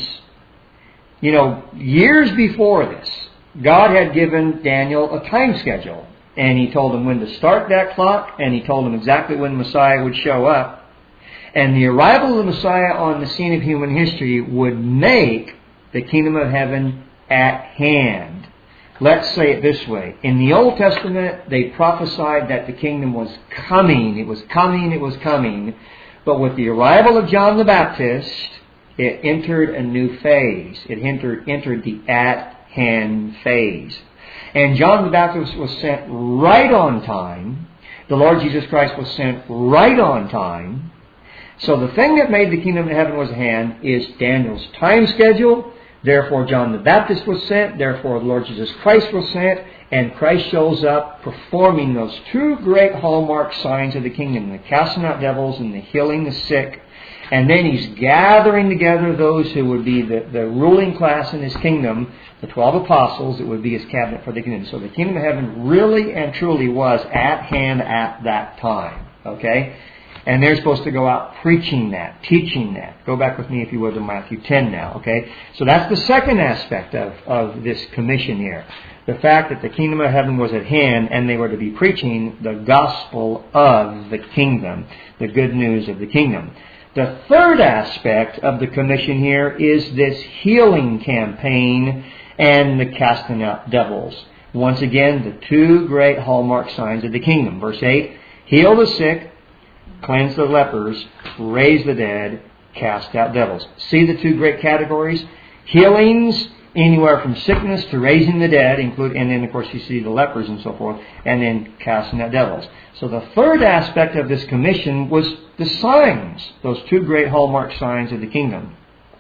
years before this, God had given Daniel a time schedule. And He told him when to start that clock, and He told him exactly when Messiah would show up. And the arrival of the Messiah on the scene of human history would make the kingdom of heaven at hand. Let's say it this way. In the Old Testament, they prophesied that the kingdom was coming. It was coming, it was coming. But with the arrival of John the Baptist, it entered a new phase. It entered the at-hand phase. And John the Baptist was sent right on time. The Lord Jesus Christ was sent right on time. So the thing that made the kingdom of heaven was at hand is Daniel's time schedule. Therefore John the Baptist was sent. Therefore the Lord Jesus Christ was sent. And Christ shows up performing those two great hallmark signs of the kingdom. The casting out devils and the healing the sick. And then He's gathering together those who would be the ruling class in His kingdom. The 12 apostles, it would be His cabinet for the kingdom. So the kingdom of heaven really and truly was at hand at that time. Okay? And they're supposed to go out preaching that, teaching that. Go back with me, if you would, to Matthew 10 now. Okay? So that's the second aspect of this commission here. The fact that the kingdom of heaven was at hand and they were to be preaching the gospel of the kingdom, the good news of the kingdom. The third aspect of the commission here is this healing campaign and the casting out devils. Once again, the two great hallmark signs of the kingdom. Verse 8, heal the sick, cleanse the lepers, raise the dead, cast out devils. See the two great categories? Healings, anywhere from sickness to raising the dead, and then of course you see the lepers and so forth, and then casting out devils. So the third aspect of this commission was the signs, those two great hallmark signs of the kingdom.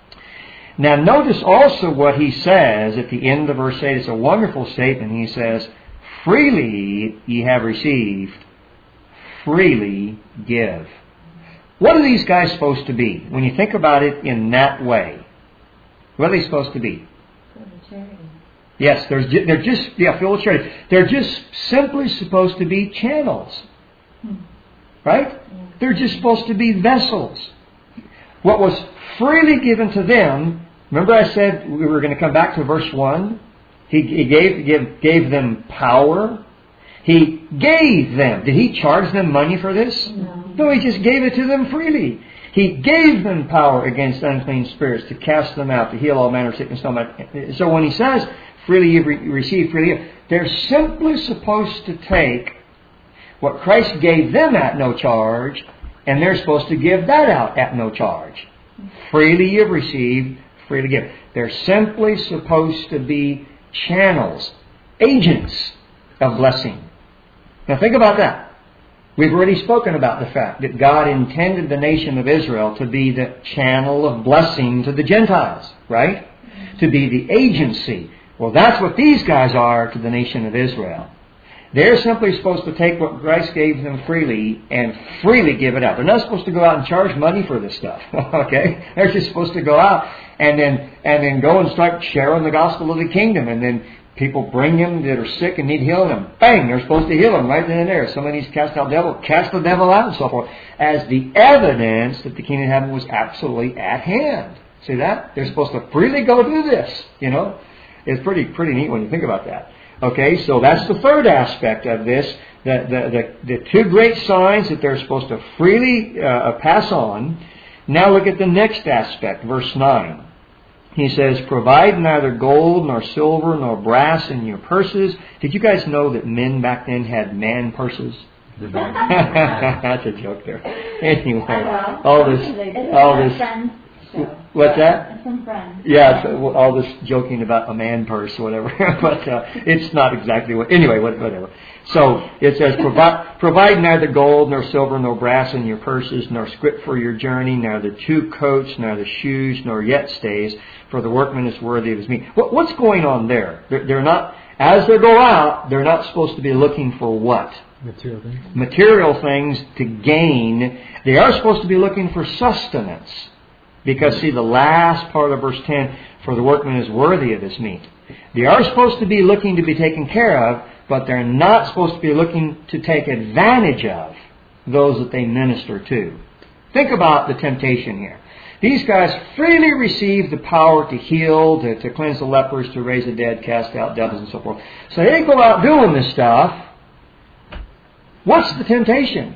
Now notice also what he says at the end of verse 8. It's a wonderful statement. He says, freely ye have received, freely give. What are these guys supposed to be? When you think about it in that way, what are they supposed to be? Charity. Yes, they're just full of charity. They're just simply supposed to be channels. Right? Yeah. They're just supposed to be vessels. What was freely given to them, remember I said we were going to come back to verse 1? He gave them power. He gave them. Did He charge them money for this? No, He just gave it to them freely. He gave them power against unclean spirits to cast them out, to heal all manner of sickness. So when He says, freely you receive, freely give, they're simply supposed to take what Christ gave them at no charge, and they're supposed to give that out at no charge. Freely you've received, freely give. They're simply supposed to be channels, agents of blessing. Now think about that. We've already spoken about the fact that God intended the nation of Israel to be the channel of blessing to the Gentiles, right? To be the agency. Well, that's what these guys are to the nation of Israel. They're simply supposed to take what Christ gave them freely and freely give it out. They're not supposed to go out and charge money for this stuff. Okay? They're just supposed to go out and then go and start sharing the gospel of the kingdom. And then people bring them that are sick and need healing them. Bang! They're supposed to heal them right then and there. Somebody needs to cast out devil, cast the devil out and so forth. As the evidence that the kingdom of heaven was absolutely at hand. See that? They're supposed to freely go do this. It's pretty neat when you think about that. Okay, so that's the third aspect of this. The two great signs that they're supposed to freely pass on. Now look at the next aspect, verse 9. He says, provide neither gold nor silver nor brass in your purses. Did you guys know that men back then had man purses? That's a joke there. Anyway, all this. What's that? Some friends. Yeah, all this joking about a man purse or whatever, but it's not exactly what. Anyway, whatever. So it says, provide neither gold, nor silver, nor brass in your purses, nor scrip for your journey, neither 2 coats, neither shoes, nor yet stays, for the workman is worthy of his meat. What's going on there? They're not, as they go out, they're not supposed to be looking for what? Material things. Material things to gain. They are supposed to be looking for sustenance. Because, see, the last part of verse 10, for the workman is worthy of his meat. They are supposed to be looking to be taken care of, but they're not supposed to be looking to take advantage of those that they minister to. Think about the temptation here. These guys freely receive the power to heal, to cleanse the lepers, to raise the dead, cast out devils, and so forth. So they go out doing this stuff. What's the temptation?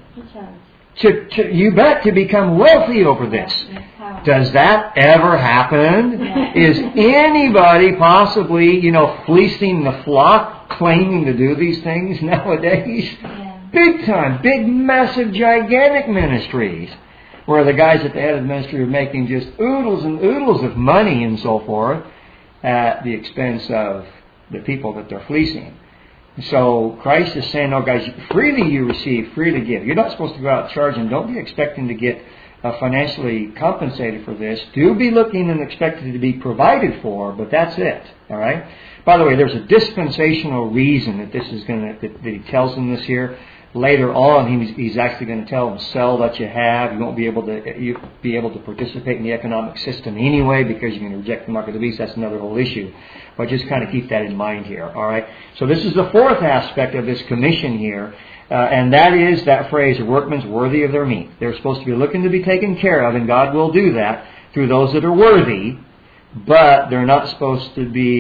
You bet, to become wealthy over this. Does that ever happen? Yeah. Is anybody possibly, fleecing the flock, claiming to do these things nowadays? Yeah. Big time, big, massive, gigantic ministries, where the guys at the head of the ministry are making just oodles and oodles of money and so forth at the expense of the people that they're fleecing. So Christ is saying, no, guys, freely you receive, freely give. You're not supposed to go out charging. Don't be expecting to get financially compensated for this. Do be looking and expected to be provided for, but that's it. All right. By the way, there's a dispensational reason that this is that he tells them this here. Later on, he's actually going to tell them, sell what you have. You won't be able to participate in the economic system anyway because you're going to reject the mark of the beast. That's another whole issue. But just kind of keep that in mind here. All right. So this is the fourth aspect of this commission here. And that is that phrase, a workman's worthy of their meat. They're supposed to be looking to be taken care of, and God will do that through those that are worthy, but they're not going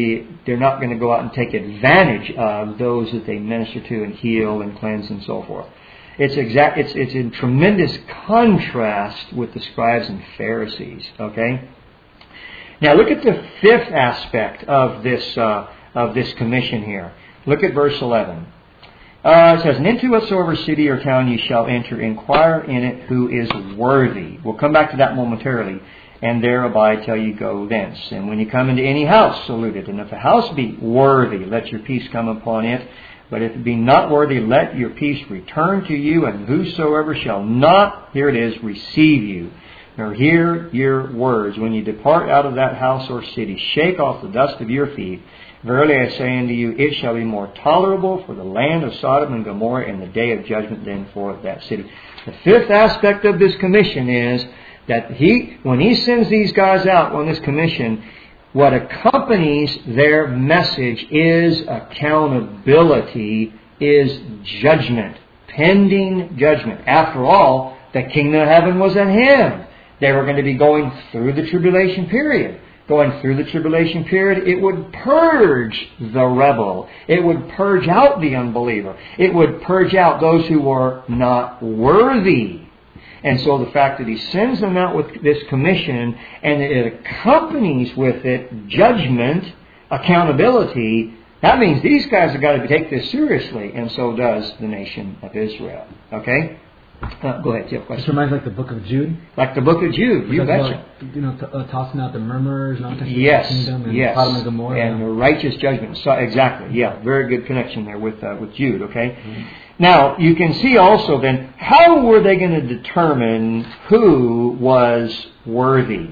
to go out and take advantage of those that they minister to and heal and cleanse and so forth. It's in tremendous contrast with the scribes and Pharisees, okay? Now look at the fifth aspect of this commission here. Look at verse 11. It says, and into whatsoever city or town ye shall enter, inquire in it who is worthy. We'll come back to that momentarily. And there abide till ye go thence. And when ye come into any house, salute it. And if the house be worthy, let your peace come upon it. But if it be not worthy, let your peace return to you. And whosoever shall not, here it is, receive you, nor hear your words, when ye depart out of that house or city, shake off the dust of your feet. Verily I say unto you, it shall be more tolerable for the land of Sodom and Gomorrah in the day of judgment than for that city. The fifth aspect of this commission is that when he sends these guys out on this commission, what accompanies their message is accountability, is judgment, pending judgment. After all, the kingdom of heaven was at hand. They were going to be going through the tribulation period. Going through the tribulation period, it would purge the rebel. It would purge out the unbeliever. It would purge out those who were not worthy. And so the fact that he sends them out with this commission and it accompanies with it judgment, accountability, that means these guys have got to take this seriously, and so does the nation of Israel. Okay? Go ahead, you have a question. This reminds me like the book of Jude. Like the book of Jude, you betcha. Tossing out the murmurers, not touching the kingdom, and yes, Sodom and Gomorrah. And the righteous judgment. So, exactly, yeah, very good connection there with Jude, okay? Mm-hmm. Now, you can see also then, how were they going to determine who was worthy?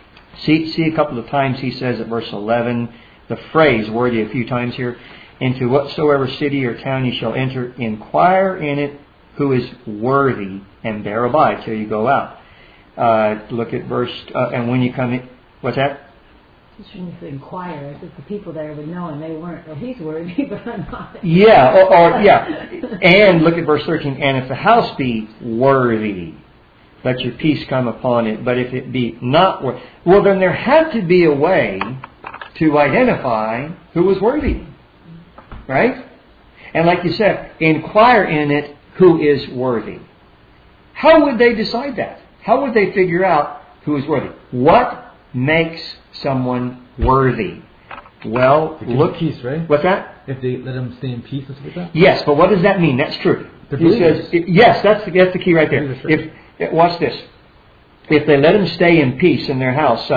See a couple of times he says at verse 11, the phrase worthy a few times here, into whatsoever city or town you shall enter, inquire in it who is worthy, and there abide till you go out. Look at verse, and when you come in, what's that? Just when you say inquire, as if the people there would know and they weren't. Well, he's worthy, but I'm not. Yeah, yeah. And look at verse 13. And if the house be worthy, let your peace come upon it. But if it be not worthy, well, then there had to be a way to identify who was worthy, right? And like you said, inquire in it who is worthy. How would they decide that? How would they figure out who is worthy? What makes someone worthy? Well, look. Peace, right? What's that? If they let them stay in peace, or something like that? Yes, but what does that mean? That's true. He says, yes, that's the key right there. Watch this. If they let them stay in peace in their house,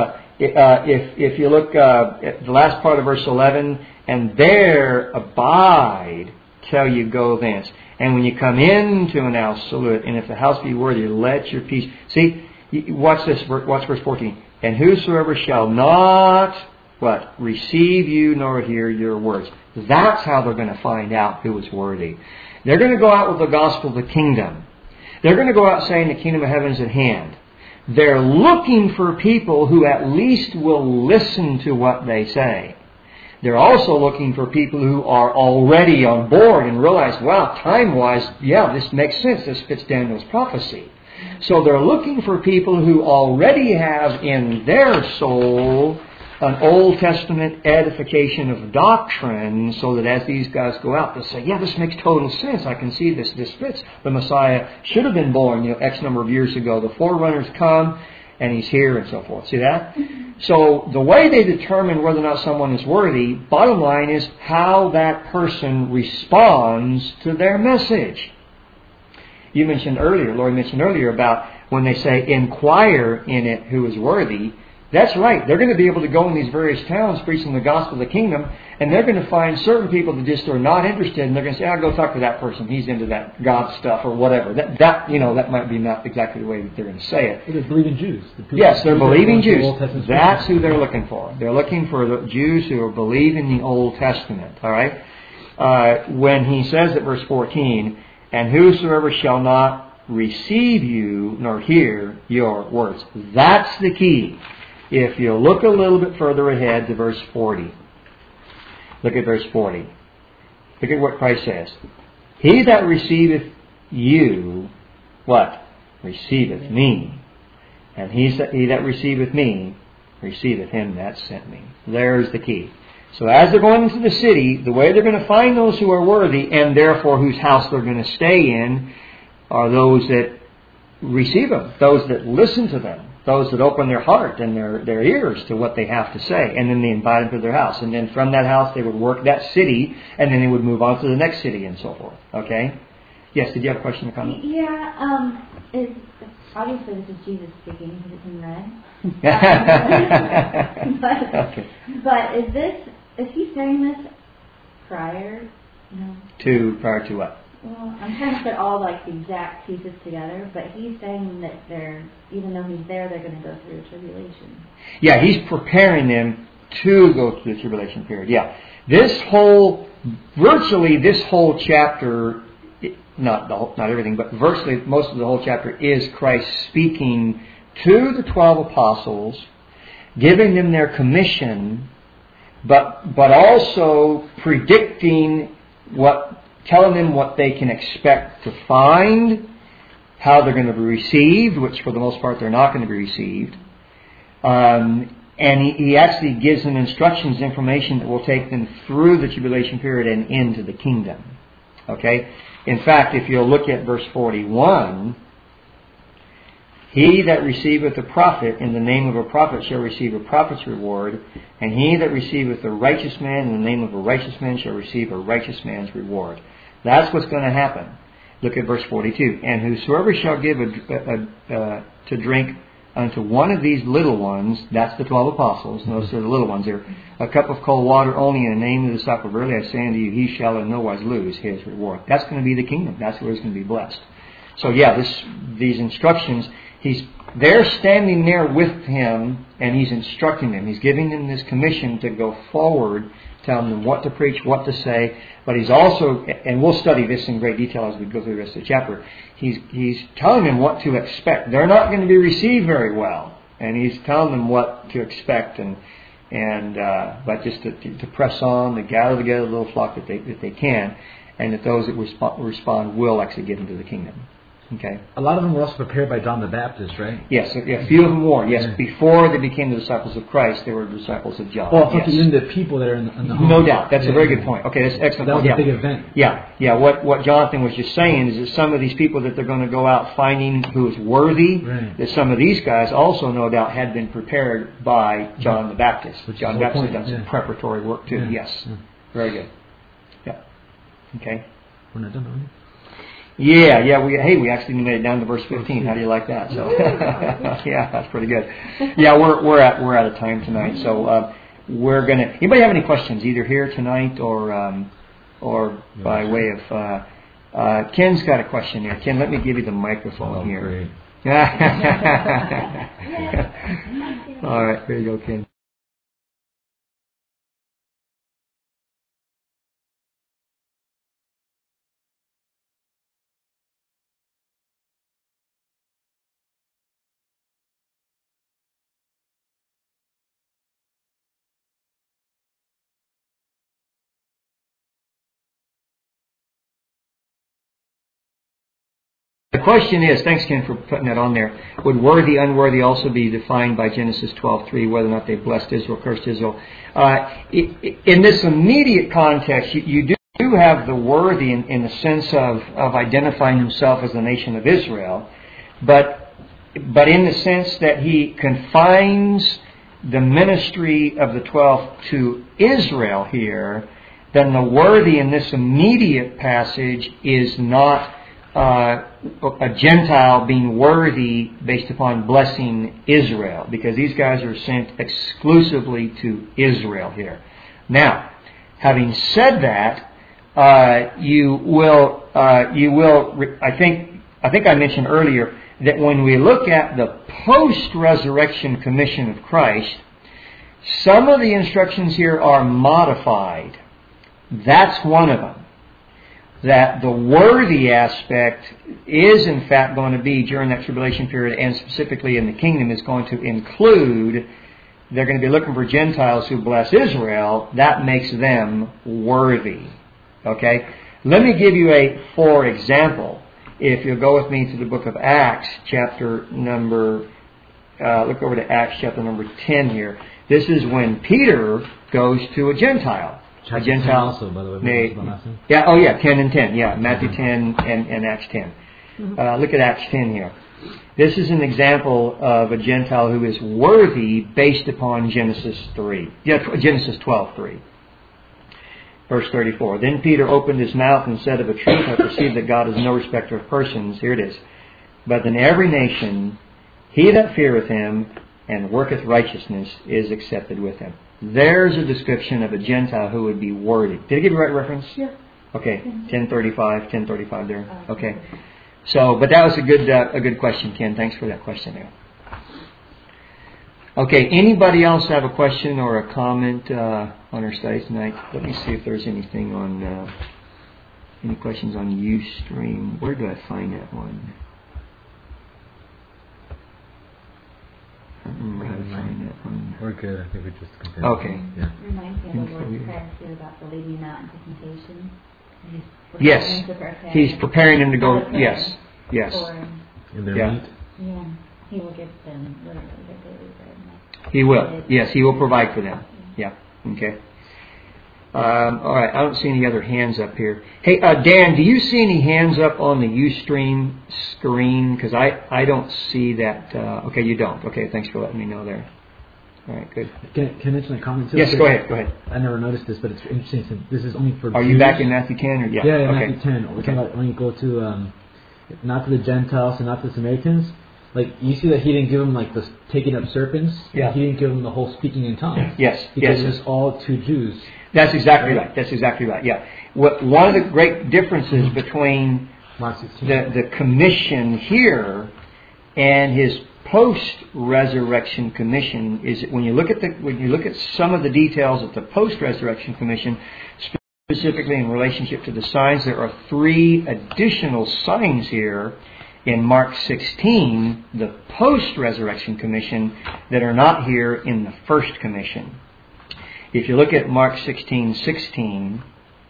if you look at the last part of verse 11, and there abide till you go thence. And when you come into an house, salute it. And if the house be worthy, let your peace... See, watch this. Watch verse 14. And whosoever shall not, what? Receive you nor hear your words. That's how they're going to find out who is worthy. They're going to go out with the gospel of the kingdom. They're going to go out saying the kingdom of heaven is at hand. They're looking for people who at least will listen to what they say. They're also looking for people who are already on board and realize, wow, time-wise, yeah, this makes sense. This fits Daniel's prophecy. So they're looking for people who already have in their soul an Old Testament edification of doctrine, so that as these guys go out, they'll say, yeah, this makes total sense. I can see this fits. The Messiah should have been born, X number of years ago. The forerunners come, and He's here, and so forth. See that? So the way they determine whether or not someone is worthy, bottom line, is how that person responds to their message. Lori mentioned earlier about when they say, inquire in it who is worthy. That's right. They're going to be able to go in these various towns preaching the gospel of the kingdom, and they're going to find certain people that just are not interested, and they're going to say, I'll go talk to that person. He's into that God stuff or whatever. That might be not exactly the way that they're going to say it. They're believing Jews. Yes, they're believing Jews. That's who they're looking for. They're looking for the Jews who are believing the Old Testament. All right. When he says at verse 14, and whosoever shall not receive you nor hear your words. That's the key. If you look a little bit further ahead to verse 40. Look at verse 40. Look at what Christ says. He that receiveth you, what? Receiveth me. And he that receiveth me, receiveth him that sent me. There's the key. So as they're going into the city, the way they're going to find those who are worthy, and therefore whose house they're going to stay in, are those that receive them, those that listen to them, those that open their heart and their ears to what they have to say, and then they invite them to their house. And then from that house they would work that city, and then they would move on to the next city and so forth. Okay? Yes, did you have a question or comment? Yeah, obviously this is Jesus speaking because it's in red. But is he saying this prior? No. Prior to what? Well, I'm trying to put all the exact pieces together, but he's saying that even though he's there, they're going to go through a tribulation. Yeah, he's preparing them to go through the tribulation period. Yeah. Virtually this whole chapter, not everything, but virtually most of the whole chapter is Christ speaking to the 12 apostles, giving them their commission, but also predicting telling them what they can expect to find, how they're going to be received, which for the most part they're not going to be received. And he actually gives them instructions, information that will take them through the tribulation period and into the kingdom. Okay? In fact, if you'll look at verse 41, he that receiveth a prophet in the name of a prophet shall receive a prophet's reward, and he that receiveth a righteous man in the name of a righteous man shall receive a righteous man's reward. That's what's going to happen. Look at verse 42. And whosoever shall give to drink unto one of these little ones, that's the 12 apostles, notice they're the little ones here, a cup of cold water only in the name of the disciple, verily I say unto you, he shall in no wise lose his reward. That's going to be the kingdom. That's where he's going to be blessed. So yeah, these instructions, they're standing there with him, and he's instructing them. He's giving them this commission to go forward, telling them what to preach, what to say. But he's also, and we'll study this in great detail as we go through the rest of the chapter, he's telling them what to expect. They're not going to be received very well, and he's telling them what to expect, but just to press on, to gather together the little flock that they can, and that those that respond will actually get into the kingdom. Okay. A lot of them were also prepared by John the Baptist, right? Yes, a few of them were. Yes, before they became the disciples of Christ, they were disciples of John. Well, yes. Even the people that are in the home. No doubt. That's a very good point. Okay, that's excellent. That was a big event. Yeah. What Jonathan was just saying is that some of these people that they're going to go out finding who is worthy, right, that some of these guys also, no doubt, had been prepared by John the Baptist. John the Baptist had done some preparatory work too. Yeah. Yes. Yeah. Very good. Yeah. Okay. We're not done, are we? Yeah. We actually made it down to verse 15. How do you like that? So, yeah, that's pretty good. Yeah, we're out of time tonight. So we're gonna. Anybody have any questions either here tonight or or by way of... Ken's got a question there. Ken, let me give you the microphone here. Great. All right, here you go, Ken. The question is, thanks Ken for putting that on there, would worthy, unworthy also be defined by Genesis 12:3, whether or not they blessed Israel, cursed Israel? In this immediate context, you do have the worthy in the sense of identifying himself as the nation of Israel, but in the sense that he confines the ministry of the 12 to Israel here, then the worthy in this immediate passage is not a Gentile being worthy based upon blessing Israel, because these guys are sent exclusively to Israel here. Now, having said that, you will. I think I mentioned earlier that when we look at the post-resurrection commission of Christ, some of the instructions here are modified. That's one of them. That the worthy aspect is in fact going to be during that tribulation period, and specifically in the kingdom, is going to include, they're going to be looking for Gentiles who bless Israel. That makes them worthy. Okay? Let me give you for example. If you'll go with me to the book of Acts, chapter number, look over to Acts chapter number 10 here. This is when Peter goes to a Gentile. A Gentile also, by the way. 10 and 10. Yeah, Matthew 10 and Acts 10. Look at Acts 10 here. This is an example of a Gentile who is worthy based upon Genesis 12:3. Verse 34. Then Peter opened his mouth and said, of a truth I perceive that God is no respecter of persons. Here it is. But in every nation he that feareth him and worketh righteousness is accepted with him. There's a description of a Gentile who would be worthy. Did I give you the right reference? Yeah. Okay, 1035 there. Okay. So, but that was a good question, Ken. Thanks for that question there. Okay, anybody else have a question or a comment on our study tonight? Let me see if there's anything on, any questions on Ustream. Where do I find that one? I don't remember how to find that one. We're good. I think we just continue. Okay. Yeah. Reminds me of the Lord said too about the leading him out into temptation. Yes. He's preparing them to go. Yes. In their meat. Yeah. He will give them whatever their daily bread. He will. Yes, He will provide for them. Yeah. Okay. All right. I don't see any other hands up here. Hey, Dan, do you see any hands up on the Ustream screen? Because I don't see that. Okay, you don't. Okay, thanks for letting me know there. All right, good. Can I mention a comment too? Yes, go ahead. I never noticed this, but it's interesting. This is only for Are Jews. you back in Matthew 10? Or Yeah, okay. Matthew 10. We're talking about when you go to, not to the Gentiles and not to the Samaritans. Like, you see that he didn't give them, like, the taking up serpents. Yeah. He didn't give them the whole speaking in tongues. Yes. Because it's all to Jews. That's exactly right. That's exactly right. Yeah. One of the great differences between the commission here and his post-resurrection commission is that when you look at some of the details of the post-resurrection commission, specifically in relationship to the signs, there are 3 additional signs here in Mark 16, the post-resurrection commission, that are not here in the first commission. If you look at Mark 16:16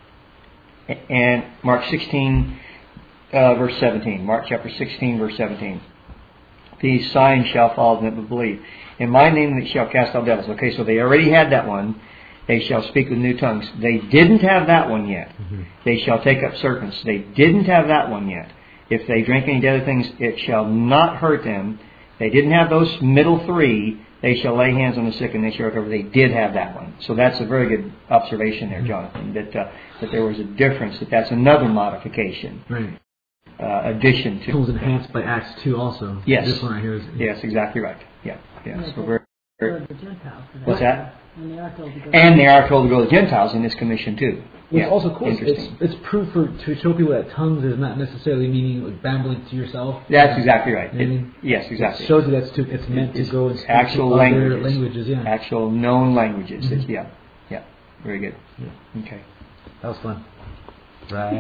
and Mark 16 verse 17, Mark chapter 16 verse 17, these signs shall follow them that believe. In my name they shall cast out devils. Okay, so they already had that one. They shall speak with new tongues. They didn't have that one yet. They shall take up serpents. They didn't have that one yet. If they drink any deadly things, it shall not hurt them. They didn't have those middle 3. They shall lay hands on the sick and they shall recover. They did have that one. So that's a very good observation there, Jonathan, that there was a difference, that's another modification. Right. Addition to. It was enhanced by Acts 2 also. Yes. This one right here is... Yes, exactly right. Yeah. So Go to the Gentiles. What's that? And they are told to go. And they are told to go to the Gentiles in this commission too. What's also cool is interesting. it's proof to show people that tongues is not necessarily meaning like babbling to yourself. That's exactly right. You know what I mean? Yes, exactly. It shows you that it's meant to go and speak actual to languages. other languages. Yeah. Actual known languages. Mm-hmm. Yeah. Very good. Yeah. Okay. That was fun. Right.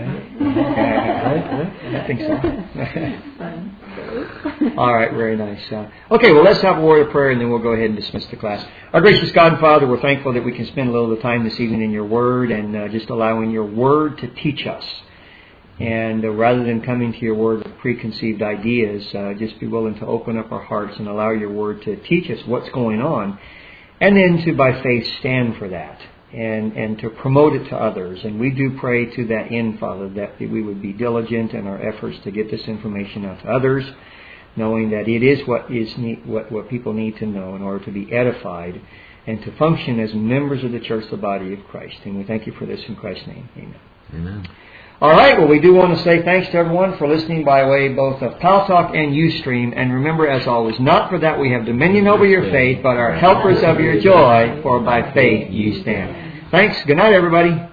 I think so. All right, very nice. Okay, well, let's have a word of prayer, and then we'll go ahead and dismiss the class. Our gracious God and Father, we're thankful that we can spend a little of the time this evening in your Word and just allowing your Word to teach us. And rather than coming to your Word with preconceived ideas, just be willing to open up our hearts and allow your Word to teach us what's going on, and then to, by faith, stand for that. And to promote it to others. And we do pray to that end, Father, that we would be diligent in our efforts to get this information out to others, knowing that it is what people need to know in order to be edified and to function as members of the church, the body of Christ. And we thank you for this in Christ's name. Amen. Amen. All right, well, we do want to say thanks to everyone for listening by way both of Paltalk and Ustream. And remember, as always, not for that we have dominion over your faith, but are helpers of your joy, for by faith you stand. Thanks. Good night, everybody.